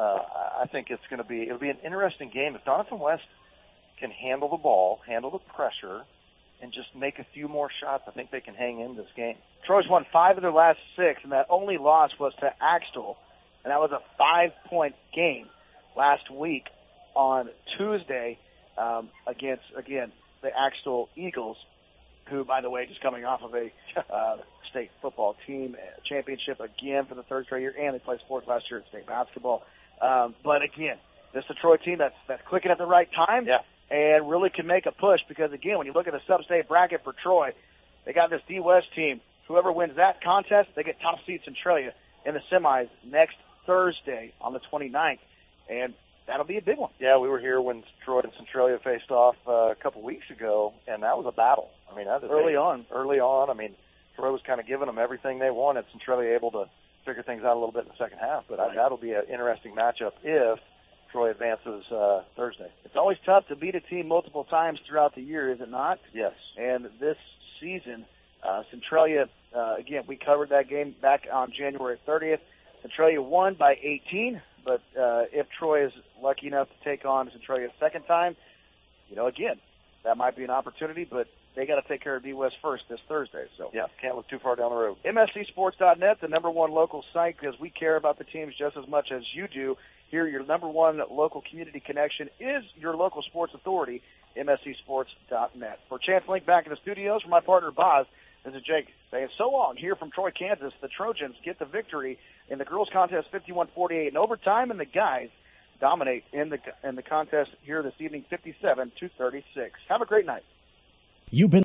I think it'll be an interesting game. If Doniphan West can handle the ball, handle the pressure, and just make a few more shots, I think they can hang in this game. Troy's won 5 of their last 6, and that only loss was to Axtell, and that was a 5-point game last week on Tuesday against, again, the Axtell Eagles, who, by the way, just coming off of a state football team championship again for the 3rd straight year, and they played sports last year at state basketball. But, again, this is a Troy team that's clicking at the right time. Yeah. And really can make a push because, again, when you look at the sub-state bracket for Troy, they got this D-West team. Whoever wins that contest, they get top seed Centralia in the semis next Thursday on the 29th, and that'll be a big one. Yeah, we were here when Troy and Centralia faced off a couple weeks ago, and that was a battle. I mean, that was early on. I mean, Troy was kind of giving them everything they wanted. Centralia able to figure things out a little bit in the second half, but that'll be an interesting matchup if Troy advances Thursday. It's always tough to beat a team multiple times throughout the year, is it not? Yes. And this season, Centralia, again, we covered that game back on January 30th. Centralia won by 18, but if Troy is lucky enough to take on Centralia a second time, you know, again, that might be an opportunity, but they got to take care of D-West first this Thursday. So yeah, can't look too far down the road. MSCSports.net, the number one local site, because we care about the teams just as much as you do. Here, your number one local community connection is your local sports authority, MSCSports.net. For Chance Link back in the studios, for my partner Boz, this is Jake saying so long here from Troy, Kansas. The Trojans get the victory in the girls' contest 51-48 in overtime, and the guys dominate in the contest here this evening 57-36. Have a great night. You've been